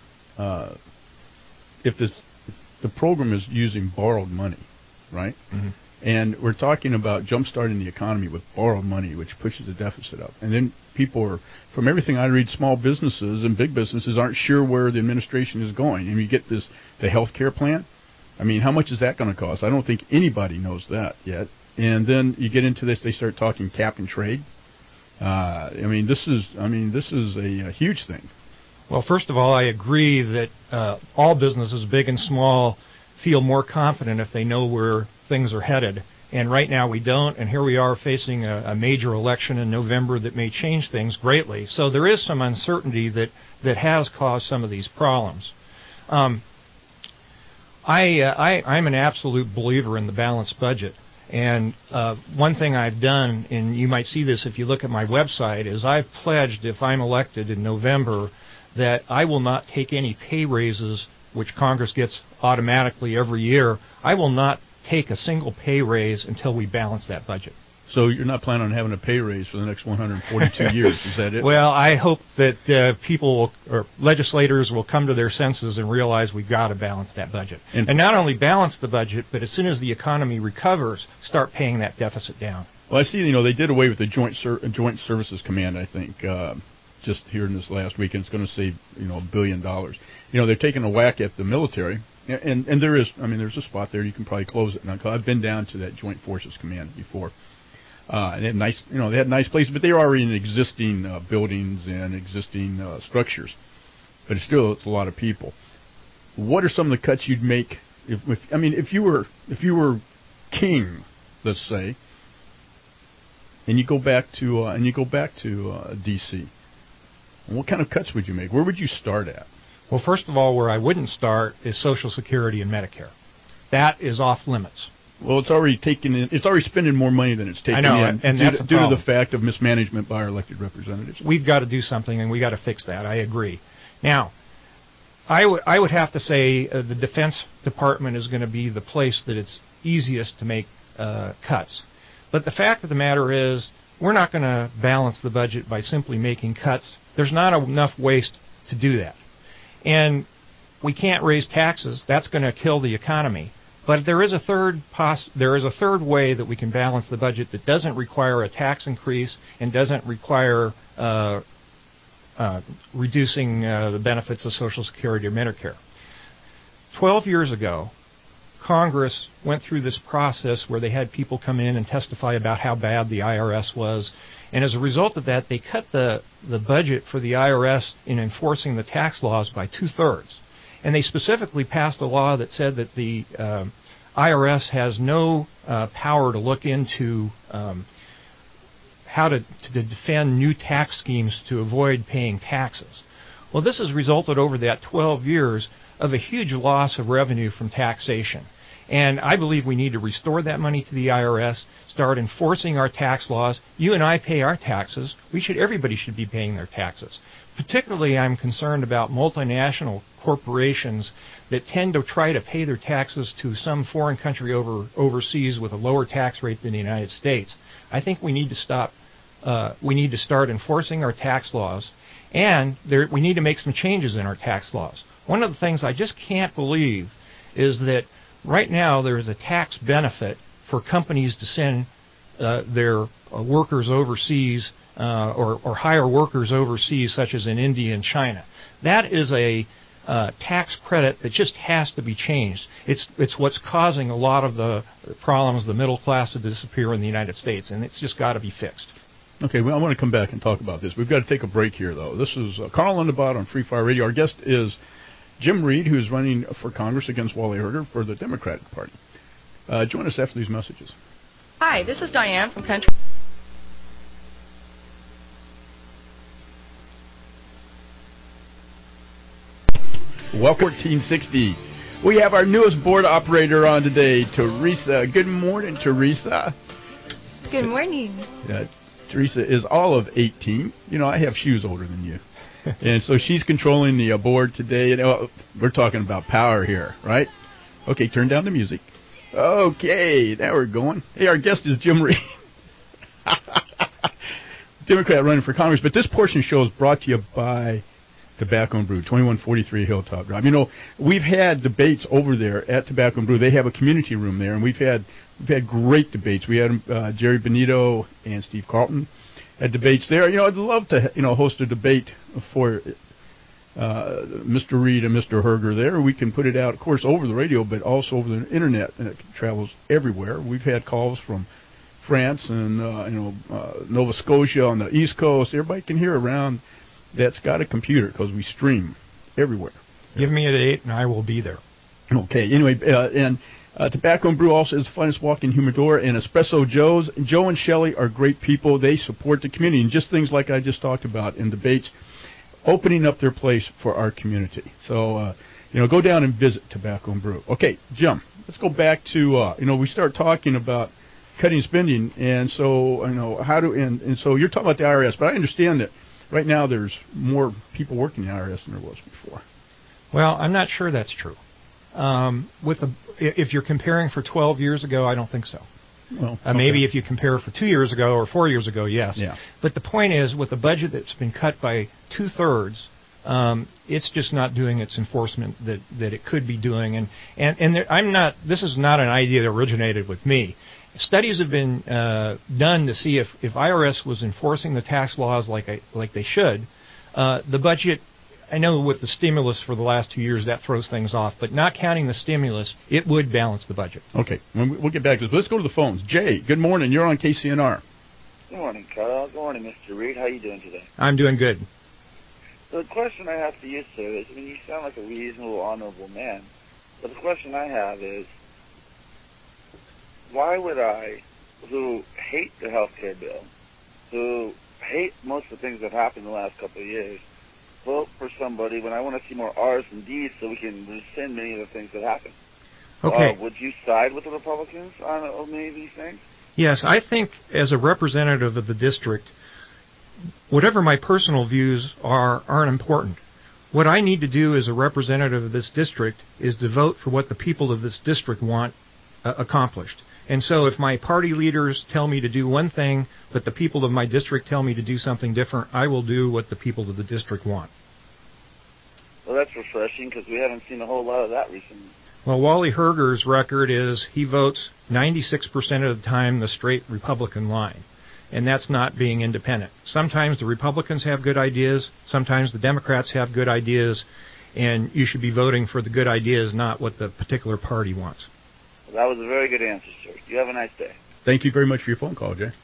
program is using borrowed money, right? Mm-hmm. And we're talking about jump-starting the economy with borrowed money, which pushes the deficit up. And then people are, from everything I read, small businesses and big businesses aren't sure where the administration is going. And you get the health care plan. I mean, how much is that going to cost? I don't think anybody knows that yet. And then you get into this, they start talking cap and trade. This is a huge thing. Well, first of all, I agree that all businesses, big and small, feel more confident if they know where things are headed. And right now we don't, and here we are facing a major election in November that may change things greatly. So there is some uncertainty that has caused some of these problems. I'm an absolute believer in the balanced budget. And one thing I've done, and you might see this if you look at my website, is I've pledged, if I'm elected in November, that I will not take any pay raises, which Congress gets automatically every year. I will not take a single pay raise until we balance that budget. So you're not planning on having a pay raise for the next 142 years, is that it? Well, I hope that or legislators will come to their senses and realize we've got to balance that budget. And not only balance the budget, but as soon as the economy recovers, start paying that deficit down. Well, I see, they did away with the Joint Services Command, I think, just here in this last week, and it's going to save, $1 billion. They're taking a whack at the military, and there's a spot there. You can probably close it now. I've been down to that Joint Forces Command before. And they had nice, they had nice places, but they were already in existing buildings and existing structures. But it's a lot of people. What are some of the cuts you'd make if you were king, let's say, and you go back to D.C. What kind of cuts would you make? Where would you start at? Well, first of all, where I wouldn't start is Social Security and Medicare. That is off limits. Well, it's already spending more money than it's taking in. I know, and that's due to the fact of mismanagement by our elected representatives. We've got to do something, and we've got to fix that. I agree. Now, I would have to say the Defense Department is going to be the place that it's easiest to make cuts. But the fact of the matter is, we're not going to balance the budget by simply making cuts. There's not enough waste to do that. And we can't raise taxes. That's going to kill the economy. But there is a third way that we can balance the budget that doesn't require a tax increase and doesn't require reducing the benefits of Social Security or Medicare. 12 years ago, Congress went through this process where they had people come in and testify about how bad the IRS was. And as a result of that, they cut the budget for the IRS in enforcing the tax laws by 2/3. And they specifically passed a law that said that the IRS has no power to look into how to defend new tax schemes to avoid paying taxes. Well, this has resulted over that 12 years of a huge loss of revenue from taxation. And I believe we need to restore that money to the IRS, start enforcing our tax laws. You and I pay our taxes. Everybody should be paying their taxes. Particularly, I'm concerned about multinational corporations that tend to try to pay their taxes to some foreign country overseas with a lower tax rate than the United States. I think we need to stop. We need to start enforcing our tax laws, and we need to make some changes in our tax laws. One of the things I just can't believe is that right now there is a tax benefit for companies to send their workers overseas or hire workers overseas, such as in India and China. That is a tax credit that just has to be changed. It's what's causing a lot of the problems, the middle class, to disappear in the United States, and it's just got to be fixed. Okay, well, I want to come back and talk about this. We've got to take a break here, though. This is Carl Lindebaugh on Free Fire Radio. Our guest is Jim Reed, who's running for Congress against Wally Herger for the Democratic Party. Join us after these messages. Hi, this is Diane from Country. Well, 1460. We have our newest board operator on today, Teresa. Good morning, Teresa. Good morning. Teresa is all of 18. You know, I have shoes older than you. And so she's controlling the board today. And we're talking about power here, right? Okay, turn down the music. Okay, now we're going. Hey, our guest is Jim Reed. Democrat running for Congress. But this portion of the show is brought to you by Tobacco and Brew, 2143 Hilltop Drive. You know, we've had debates over there at Tobacco and Brew. They have a community room there, and we've had great debates. We had Jerry Benito and Steve Carlton had debates there. You know, I'd love to host a debate for Mr. Reed and Mr. Herger there. We can put it out, of course, over the radio, but also over the internet, and it travels everywhere. We've had calls from France and Nova Scotia on the East Coast. Everybody can hear around that's got a computer because we stream everywhere. Give me a date and I will be there. Okay. Anyway, and Tobacco and Brew also is the finest walk-in humidor, and Espresso Joe's. Joe and Shelley are great people. They support the community, and just things like I just talked about in debates, opening up their place for our community. So, go down and visit Tobacco and Brew. Okay, Jim, let's go back to, we start talking about cutting spending, and so, and so you're talking about the IRS, but I understand that right now there's more people working in the IRS than there was before. Well, I'm not sure that's true. If you're comparing for 12 years ago, I don't think so. Well, okay. Maybe if you compare for 2 years ago or 4 years ago, yes. Yeah. But the point is, with a budget that's been cut by 2/3, it's just not doing its enforcement that it could be doing. And there, this is not an idea that originated with me. Studies have been done to see if IRS was enforcing the tax laws like they should, the budget. I know with the stimulus for the last 2 years, that throws things off. But not counting the stimulus, it would balance the budget. Okay. We'll get back to this. Let's go to the phones. Jay, good morning. You're on KCNR. Good morning, Carl. Good morning, Mr. Reed. How are you doing today? I'm doing good. So the question I have for you, sir, is, you sound like a reasonable, honorable man. But the question I have is, why would I, who hate the health care bill, who hate most of the things that have happened in the last couple of years, vote for somebody when I want to see more R's and D's so we can rescind many of the things that happen? Okay. Would you side with the Republicans on many of these things? Yes, I think as a representative of the district, whatever my personal views aren't important. What I need to do as a representative of this district is to vote for what the people of this district want accomplished. And so if my party leaders tell me to do one thing, but the people of my district tell me to do something different, I will do what the people of the district want. Well, that's refreshing because we haven't seen a whole lot of that recently. Well, Wally Herger's record is he votes 96% of the time the straight Republican line, and that's not being independent. Sometimes the Republicans have good ideas, sometimes the Democrats have good ideas, and you should be voting for the good ideas, not what the particular party wants. That was a very good answer, sir. You have a nice day. Thank you very much for your phone call, Jay.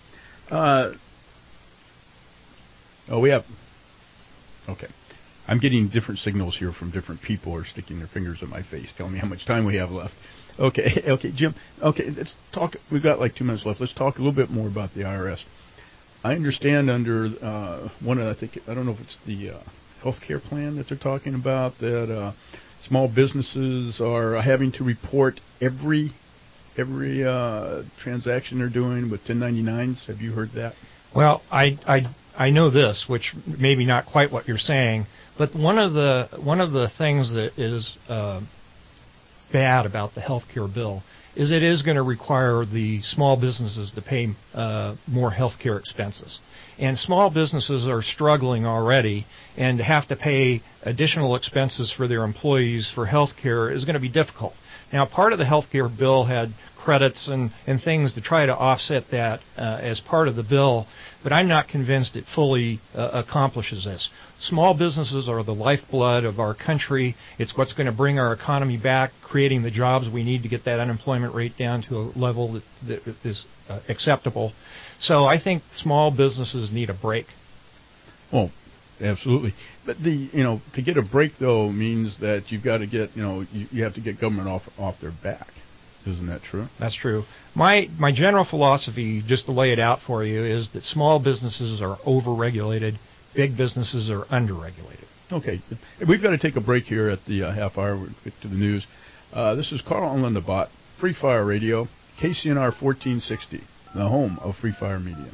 Okay. I'm getting different signals here from different people who are sticking their fingers in my face, telling me how much time we have left. Okay, Jim. Okay, let's talk. We've got like 2 minutes left. Let's talk a little bit more about the IRS. I understand under I don't know if it's the health care plan that they're talking about, that small businesses are having to report every transaction they're doing with 1099s. Have you heard that? Well, I know this, which maybe not quite what you're saying, but one of the things that is bad about the health care bill is it is going to require the small businesses to pay more health care expenses. And small businesses are struggling already, and to have to pay additional expenses for their employees for health care is going to be difficult. Now, part of the health care bill had credits and things to try to offset that as part of the bill, but I'm not convinced it fully accomplishes this. Small businesses are the lifeblood of our country. It's what's going to bring our economy back, creating the jobs we need to get that unemployment rate down to a level that is acceptable. So I think small businesses need a break. Well, absolutely. But to get a break though means that you've got to get you have to get government off their back. Isn't that true? That's true. My general philosophy, just to lay it out for you, is that small businesses are overregulated, big businesses are underregulated. Okay. We've got to take a break here at the half hour. We'll get to the news. This is Carl and Linda Bott, Free Fire Radio, KCNR 1460, the home of Free Fire Media.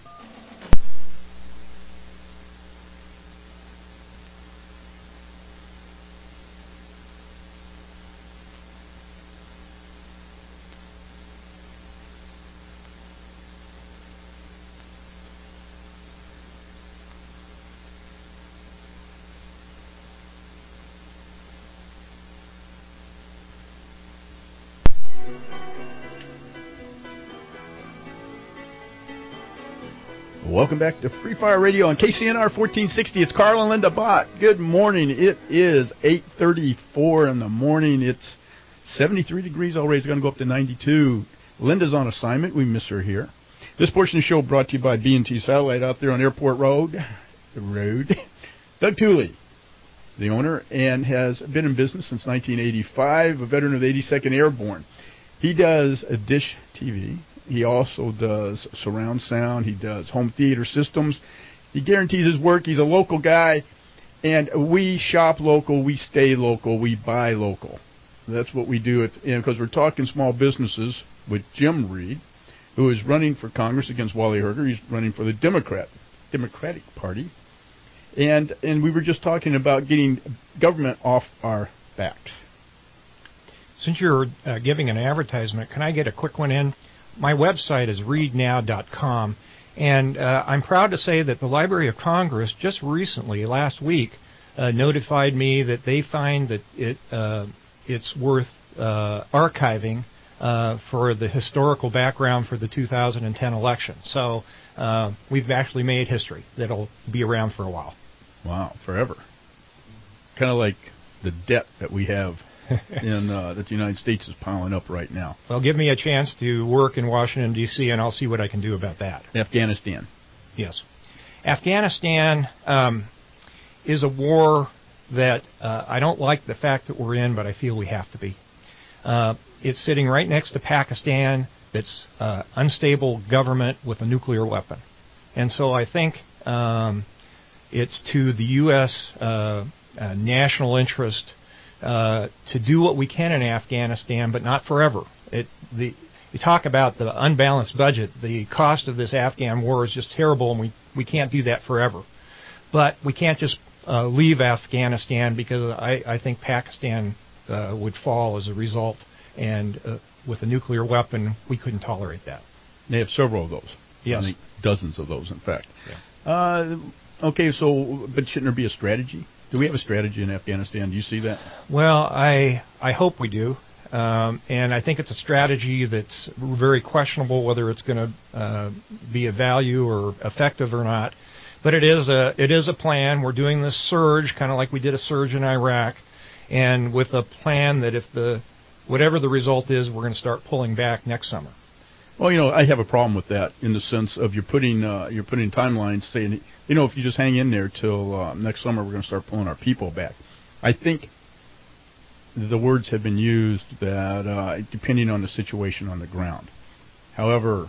Welcome back to Free Fire Radio on KCNR 1460. It's Carl and Linda Bott. Good morning. It is 8:34 in the morning. It's 73 degrees already. It's going to go up to 92. Linda's on assignment. We miss her here. This portion of the show brought to you by B&T Satellite out there on Airport Road. Doug Tooley, the owner, and has been in business since 1985, a veteran of the 82nd Airborne. He does a Dish TV. He also does surround sound. He does home theater systems. He guarantees his work. He's a local guy. And we shop local. We stay local. We buy local. That's what we do. Because we're talking small businesses with Jim Reed, who is running for Congress against Wally Herger. He's running for the Democratic Party. And we were just talking about getting government off our backs. Since you're giving an advertisement, can I get a quick one in? My website is readnow.com, and I'm proud to say that the Library of Congress just recently, last week, notified me that they find that it's worth archiving for the historical background for the 2010 election. So we've actually made history that'll be around for a while. Wow, forever. Kind of like the debt that we have that the United States is piling up right now. Well, give me a chance to work in Washington, D.C., and I'll see what I can do about that. Afghanistan. Yes. Afghanistan is a war that I don't like the fact that we're in, but I feel we have to be. It's sitting right next to Pakistan, that's unstable government with a nuclear weapon. And so I think it's to the U.S. National interest to do what we can in Afghanistan, but not forever. You talk about the unbalanced budget. The cost of this Afghan war is just terrible, and we can't do that forever. But we can't just leave Afghanistan, because I think Pakistan would fall as a result, and with a nuclear weapon, we couldn't tolerate that. They have several of those. Yes. I think dozens of those, in fact. Yeah. Okay, but shouldn't there be a strategy? Do we have a strategy in Afghanistan? Do you see that? Well, I hope we do. And I think it's a strategy that's very questionable whether it's going to be of value or effective or not. But it is a plan. We're doing this surge, kind of like we did a surge in Iraq, and with a plan that if whatever the result is, we're going to start pulling back next summer. Well, I have a problem with that in the sense of you're putting timelines saying, if you just hang in there till next summer, we're going to start pulling our people back. I think the words have been used that depending on the situation on the ground. However,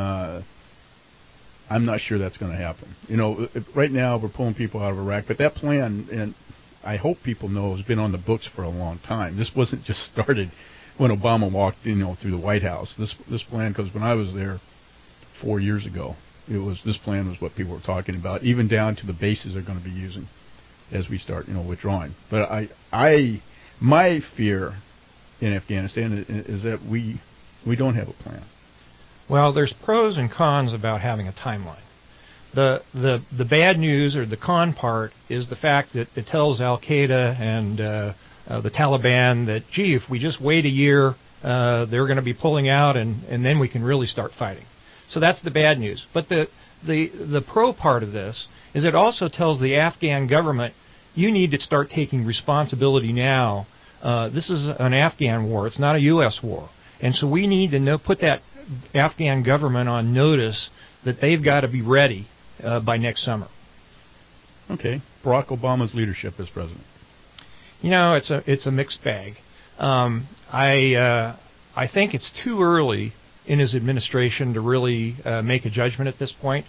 I'm not sure that's going to happen. Right now we're pulling people out of Iraq, but that plan, and I hope people know, has been on the books for a long time. This wasn't just started when Obama walked, through the White House. This plan, because when I was there 4 years ago, this plan was what people were talking about, even down to the bases they're going to be using as we start, withdrawing. But my fear in Afghanistan is that we don't have a plan. Well, there's pros and cons about having a timeline. The bad news, or the con part, is the fact that it tells Al Qaeda and the Taliban that, gee, if we just wait a year, they're going to be pulling out, and then we can really start fighting. So that's the bad news. But the pro part of this is it also tells the Afghan government, you need to start taking responsibility now. This is an Afghan war. It's not a U.S. war. And so we need to put that Afghan government on notice that they've got to be ready by next summer. Okay. Barack Obama's leadership as president. It's a mixed bag. I think it's too early in his administration to really make a judgment at this point.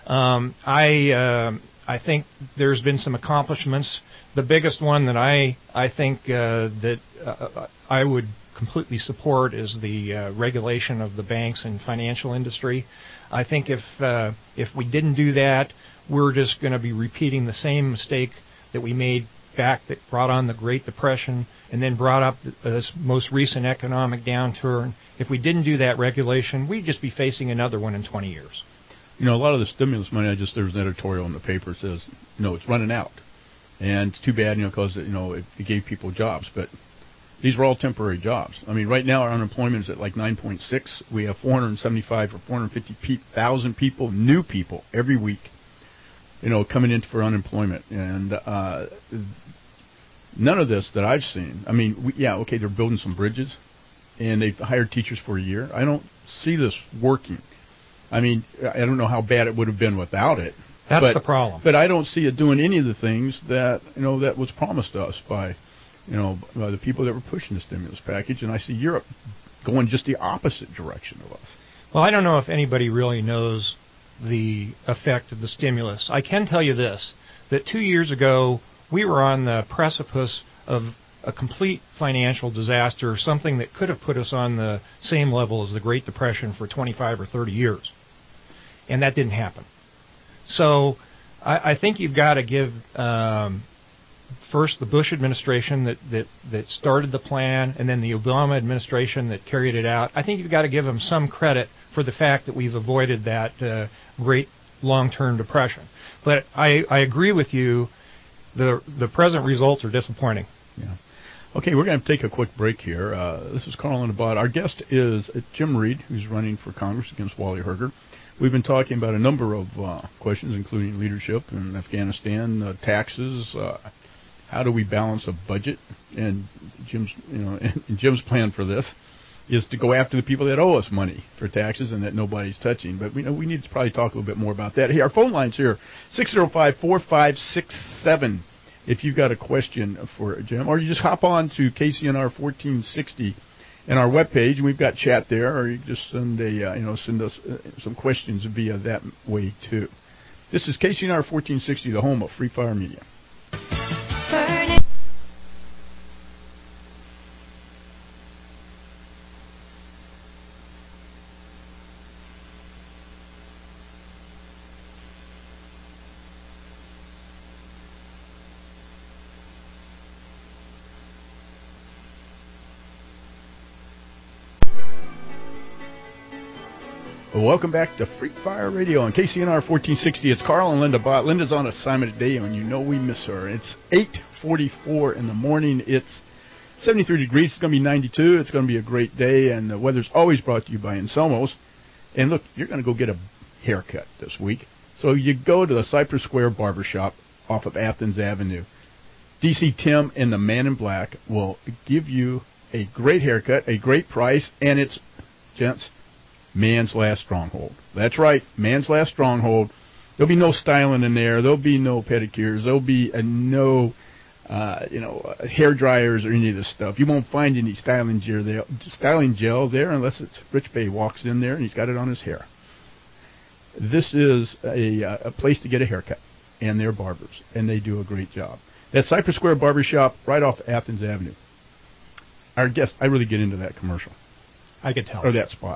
I think there's been some accomplishments. The biggest one that I think that I would completely support is the regulation of the banks and financial industry. I think if we didn't do that, we're just going to be repeating the same mistake that we made back that brought on the Great Depression and then brought up this most recent economic downturn. If we didn't do that regulation, we'd just be facing another one in 20 years. A lot of the stimulus money, there was an editorial in the paper that says, it's running out. And it's too bad, because, it gave people jobs. But these were all temporary jobs. I mean, right now our unemployment is at like 9.6. We have 475 or 450,000 people, new people, every week, coming in for unemployment. And none of this that I've seen, they're building some bridges, and they've hired teachers for a year. I don't see this working. I don't know how bad it would have been without it. That's the problem. But I don't see it doing any of the things that that was promised to us by the people that were pushing the stimulus package. And I see Europe going just the opposite direction of us. Well, I don't know if anybody really knows the effect of the stimulus. I can tell you this, that 2 years ago we were on the precipice of a complete financial disaster, something that could have put us on the same level as the Great Depression for 25 or 30 years. And that didn't happen. So I think you've got to give first the Bush administration that started the plan, and then the Obama administration that carried it out. I think you've got to give them some credit for the fact that we've avoided that great long-term depression. But I agree with you. The present results are disappointing. Yeah. Okay, we're going to take a quick break here. This is Carl Lindabaugh. Our guest is Jim Reed, who's running for Congress against Wally Herger. We've been talking about a number of questions, including leadership in Afghanistan, taxes, how do we balance a budget, and Jim's plan for this is to go after the people that owe us money for taxes and that nobody's touching. But we need to probably talk a little bit more about that. Hey, our phone line's here, 605-4567. If you've got a question for Jim, or you just hop on to KCNR 1460 and our webpage, and we've got chat there, or you just send us some questions via that way too. This is KCNR 1460, the home of Free Fire Media. Welcome back to Free Fire Radio on KCNR 1460. It's Carl and Linda Bott. Linda's on assignment today, and we miss her. It's 8:44 in the morning. It's 73 degrees. It's going to be 92. It's going to be a great day, and the weather's always brought to you by Anselmo's. And look, you're going to go get a haircut this week. So you go to the Cypress Square Barbershop off of Athens Avenue. DC Tim and the Man in Black will give you a great haircut, a great price, and it's, gents, man's last stronghold. That's right, man's last stronghold. There'll be no styling in there. There'll be no pedicures. There'll be no, hair dryers or any of this stuff. You won't find any styling gel there unless it's Rich Bay walks in there and he's got it on his hair. This is a place to get a haircut, and they're barbers, and they do a great job. That Cypress Square Barbershop right off Athens Avenue. Our guest, I really get into that commercial. I could tell. Or that spot.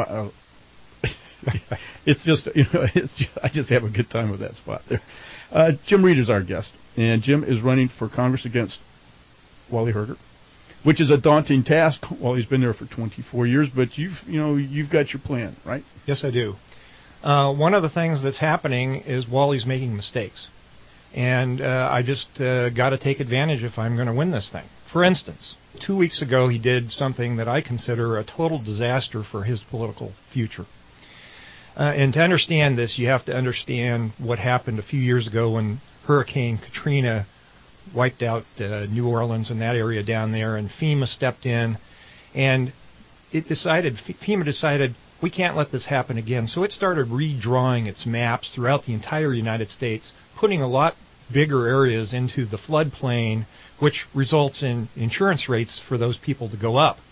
It's just, I just have a good time with that spot there. Jim Reed is our guest, and Jim is running for Congress against Wally Herger, which is a daunting task. Wally's been there for 24 years, but you've got your plan, right? Yes, I do. One of the things that's happening is Wally's making mistakes, and I just got to take advantage if I'm going to win this thing. For instance, 2 weeks ago he did something that I consider a total disaster for his political future. And to understand this, you have to understand what happened a few years ago when Hurricane Katrina wiped out New Orleans and that area down there, and FEMA stepped in, and FEMA decided we can't let this happen again. So it started redrawing its maps throughout the entire United States, putting a lot bigger areas into the floodplain, which results in insurance rates for those people to go up.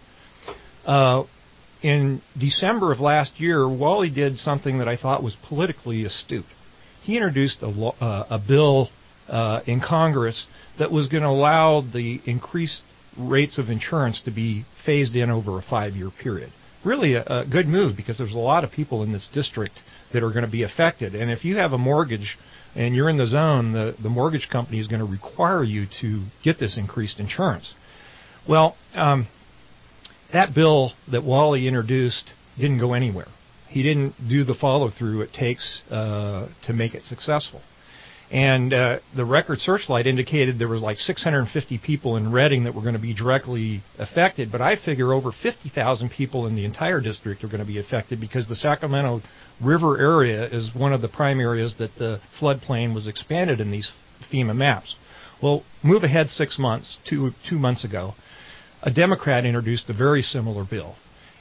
In December of last year, Wally did something that I thought was politically astute. He introduced a bill in Congress that was going to allow the increased rates of insurance to be phased in over a 5-year period. Really a good move, because there's a lot of people in this district that are going to be affected. And if you have a mortgage and you're in the zone, the mortgage company is going to require you to get this increased insurance. Well, that bill that Wally introduced didn't go anywhere. He didn't do the follow-through it takes to make it successful. And the Record Searchlight indicated there was like 650 people in Reading that were going to be directly affected, but I figure over 50,000 people in the entire district are going to be affected, because the Sacramento River area is one of the prime areas that the floodplain was expanded in these FEMA maps. Well, move ahead 6 months, two months ago, a Democrat introduced a very similar bill.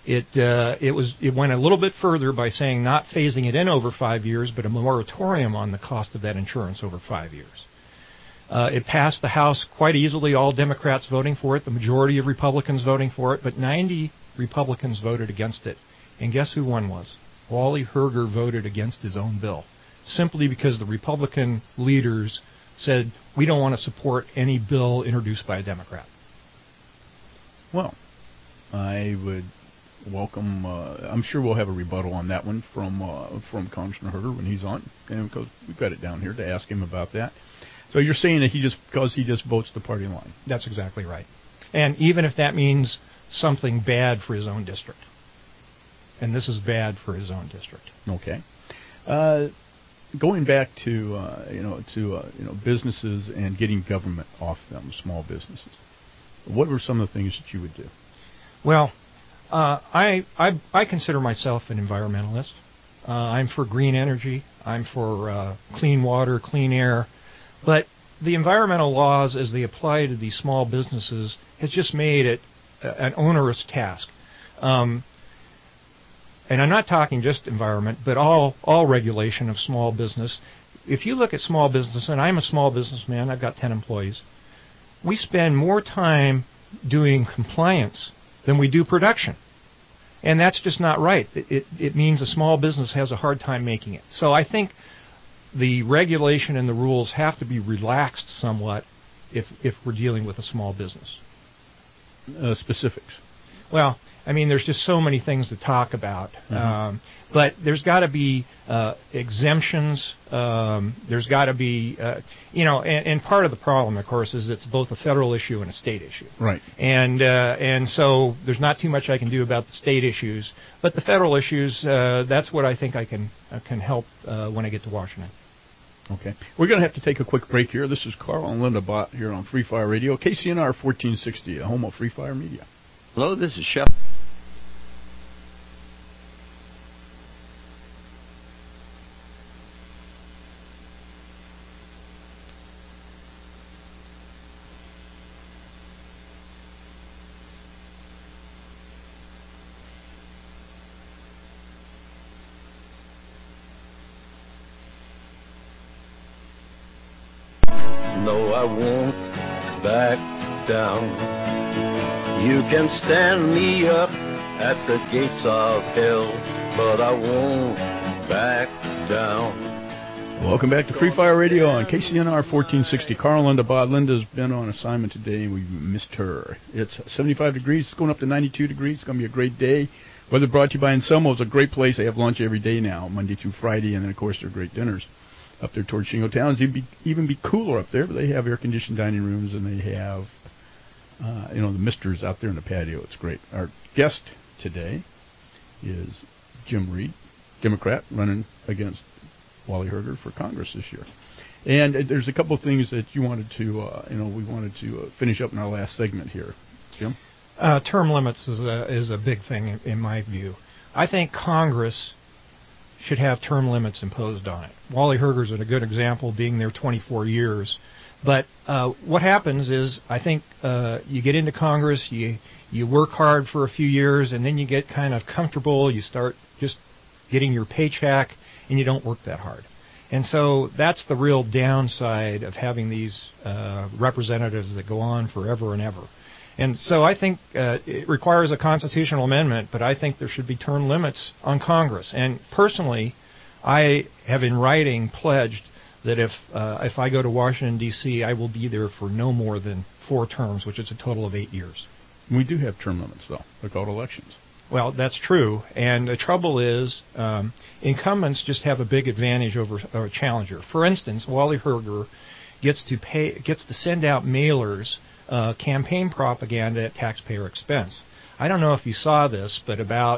It went a little bit further by saying not phasing it in over 5 years, but a moratorium on the cost of that insurance over 5 years. It passed the House quite easily, all Democrats voting for it, the majority of Republicans voting for it, but 90 Republicans voted against it. And guess who won was? Wally Herger voted against his own bill, simply because the Republican leaders said, we don't want to support any bill introduced by a Democrat. Well, I would welcome. I'm sure we'll have a rebuttal on that one from Congressman Herger when he's on, and because we've got it down here to ask him about that. So you're saying that he just votes the party line? That's exactly right. And even if that means something bad for his own district, and this is bad for his own district. Okay. Going back to businesses and getting government off them, small businesses. What were some of the things that you would do? Well, I consider myself an environmentalist. I'm for green energy. I'm for clean water, clean air. But the environmental laws, as they apply to these small businesses, has just made it an onerous task. And I'm not talking just environment, but all regulation of small business. If you look at small business, and I'm a small businessman, I've got 10 employees, we spend more time doing compliance than we do production. And that's just not right. It means a small business has a hard time making it. So I think the regulation and the rules have to be relaxed somewhat if we're dealing with a small business. Specifics. Well, I mean, there's just so many things to talk about. Mm-hmm. But there's got to be exemptions. There's got to be, and part of the problem, of course, is it's both a federal issue and a state issue. Right. And so there's not too much I can do about the state issues, but the federal issues, that's what I think I can help when I get to Washington. Okay. We're going to have to take a quick break here. This is Carl and Linda Bott here on Free Fire Radio, KCNR 1460, a home of Free Fire Media. Hello, this is Chef. No, I won't back down. You can stand me up at the gates of hell, but I won't back down. Welcome back to Free Fire Radio on KCNR 1460. Carl and Linda Bott. Linda's been on assignment today. We missed her. It's 75 degrees. It's going up to 92 degrees. It's going to be a great day. Weather brought to you by Anselmo. It's a great place. They have lunch every day now, Monday through Friday, and then, of course, they're great dinners up there towards Shingo Towns. It'd even be cooler up there, but they have air-conditioned dining rooms, and they have the misters out there in the patio. It's great. Our guest today is Jim Reed, Democrat, running against Wally Herger for Congress this year. And there's a couple of things that you wanted to, we wanted to finish up in our last segment here. Jim? Term limits is a big thing in my view. I think Congress should have term limits imposed on it. Wally Herger's a good example, being there 24 years. But what happens is, I think you get into Congress, you work hard for a few years, and then you get kind of comfortable. You start just getting your paycheck, and you don't work that hard. And so that's the real downside of having these representatives that go on forever and ever. And so I think it requires a constitutional amendment, but I think there should be term limits on Congress. And personally, I have in writing pledged that if I go to Washington, D.C., I will be there for no more than 4 terms, which is a total of 8 years. We do have term limits, though. They're called elections. Well, that's true. And the trouble is incumbents just have a big advantage over a challenger. For instance, Wally Herger gets to send out mailers, campaign propaganda at taxpayer expense. I don't know if you saw this, but about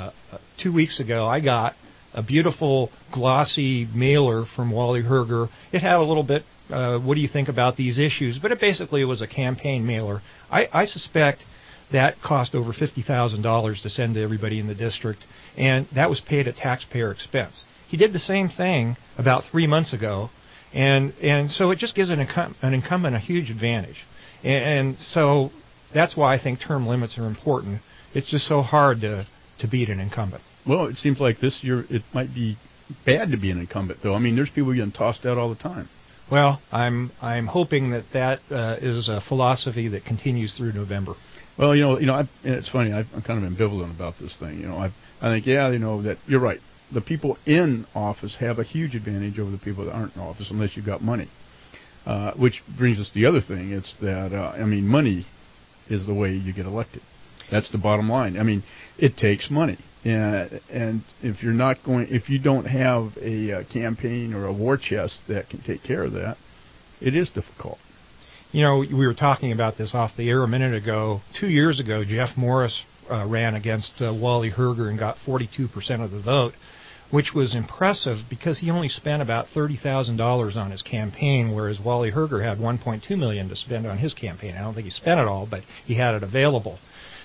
2 weeks ago, I got a beautiful, glossy mailer from Wally Herger. It had a little bit, what do you think about these issues? But it basically was a campaign mailer. I suspect that cost over $50,000 to send to everybody in the district, and that was paid at taxpayer expense. He did the same thing about 3 months ago, and so it just gives an incumbent a huge advantage. And so that's why I think term limits are important. It's just so hard to beat an incumbent. Well, it seems like this year it might be bad to be an incumbent, though. I mean, there's people getting tossed out all the time. Well, I'm hoping that is a philosophy that continues through November. Well, it's funny. I'm kind of ambivalent about this thing. I think, that you're right. The people in office have a huge advantage over the people that aren't in office, unless you've got money. Which brings us to the other thing. It's that money is the way you get elected. That's the bottom line. I mean, it takes money. And if you don't have a campaign or a war chest that can take care of that, it is difficult. We were talking about this off the air a minute ago. 2 years ago, Jeff Morris ran against Wally Herger and got 42% of the vote, which was impressive because he only spent about $30,000 on his campaign, whereas Wally Herger had $1.2 million to spend on his campaign. I don't think he spent it all, but he had it available.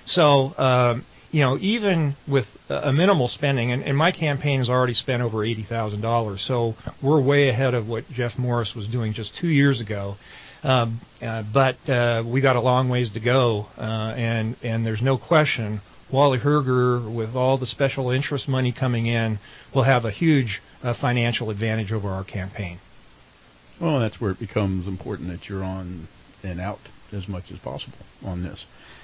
So, even with a minimal spending, and my campaign has already spent over $80,000, so we're way ahead of what Jeff Morris was doing just 2 years ago. But we got a long ways to go, and there's no question Wally Herger, with all the special interest money coming in, will have a huge financial advantage over our campaign. Well, that's where it becomes important that you're on and out as much as possible on this.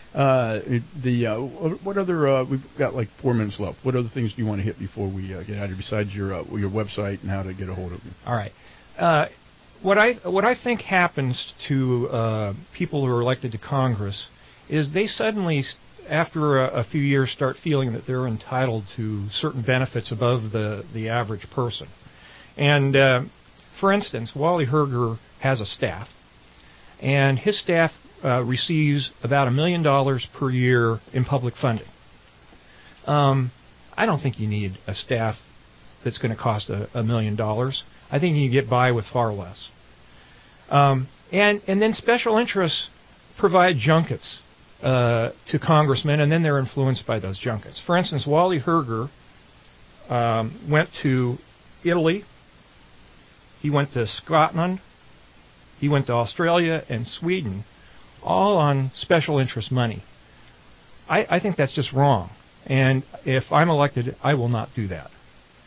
What other? We've got like 4 minutes left. What other things do you want to hit before we get out of here? Besides your website and how to get a hold of you. All right. What I think happens to people who are elected to Congress is they suddenly, after a few years, start feeling that they're entitled to certain benefits above the average person. And for instance, Wally Herger has a staff, and his staff receives about $1 million per year in public funding. I don't think you need a staff that's going to cost $1 million. I think you can get by with far less. And then special interests provide junkets to congressmen, and then they're influenced by those junkets. For instance, Wally Herger went to Italy, he went to Scotland, he went to Australia and Sweden, all on special interest money. I think that's just wrong. And if I'm elected, I will not do that.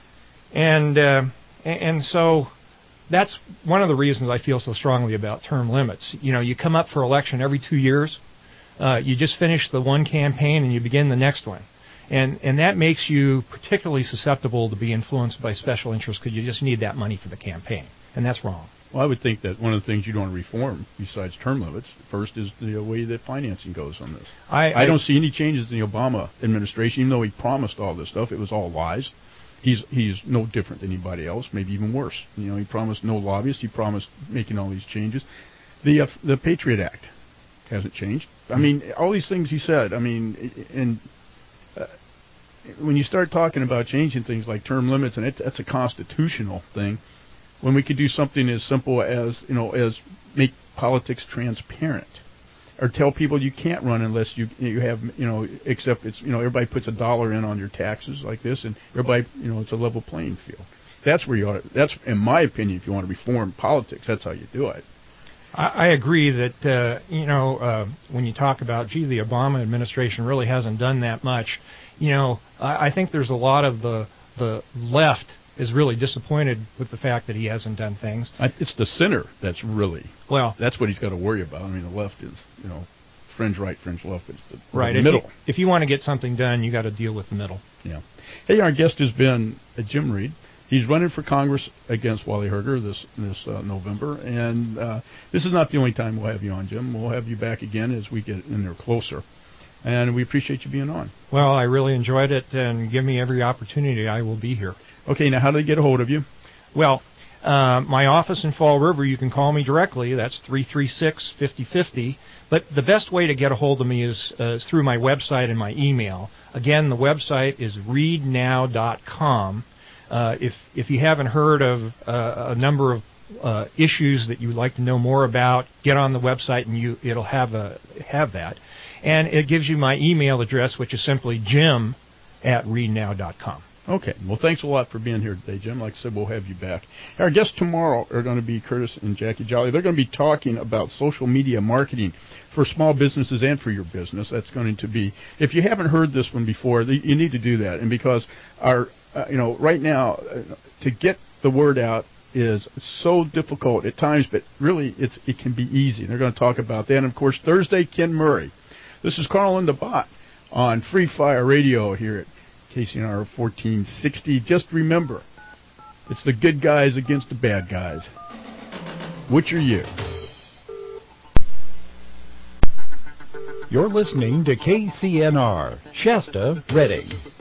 And so that's one of the reasons I feel so strongly about term limits. You come up for election every 2 years. You just finish the one campaign and you begin the next one. And that makes you particularly susceptible to be influenced by special interests because you just need that money for the campaign. And that's wrong. Well, I would think that one of the things you'd want to reform, besides term limits, first is the way that financing goes on this. I don't see any changes in the Obama administration, even though he promised all this stuff. It was all lies. He's no different than anybody else, maybe even worse. He promised no lobbyists. He promised making all these changes. The Patriot Act hasn't changed. I mean, all these things he said. I mean, and when you start talking about changing things like term limits, and that's a constitutional thing, when we could do something as simple as, as make politics transparent, or tell people you can't run unless you have, except it's, everybody puts $1 in on your taxes like this, and everybody, it's a level playing field. That's where you ought to, that's, in my opinion, if you want to reform politics, that's how you do it. I agree that, when you talk about, the Obama administration really hasn't done that much, I think there's a lot of the left is really disappointed with the fact that he hasn't done things. It's the center that's really, well, that's what he's got to worry about. I mean, the left is, fringe right, fringe left. It's the middle. If you want to get something done, you got to deal with the middle. Yeah. Hey, our guest has been Jim Reed. He's running for Congress against Wally Herger this November, and this is not the only time we'll have you on, Jim. We'll have you back again as we get in there closer, and we appreciate you being on. Well, I really enjoyed it, and give me every opportunity, I will be here. Okay, now how do they get a hold of you? Well, my office in Fall River, you can call me directly. That's 336-5050. But the best way to get a hold of me is through my website and my email. Again, the website is readnow.com. If you haven't heard of a number of issues that you'd like to know more about, get on the website and it'll have that. And it gives you my email address, which is simply jim@readnow.com. Okay. Well, thanks a lot for being here today, Jim. Like I said, we'll have you back. Our guests tomorrow are going to be Curtis and Jackie Jolly. They're going to be talking about social media marketing for small businesses and for your business. That's going to be, if you haven't heard this one before, you need to do that. And because our, right now, to get the word out is so difficult at times, but really it can be easy. And they're going to talk about that. And, of course, Thursday, Ken Murray. This is Carl and the Bot on Free Fire Radio here at KCNR 1460. Just remember, it's the good guys against the bad guys. Which are you? You're listening to KCNR, Shasta, Redding.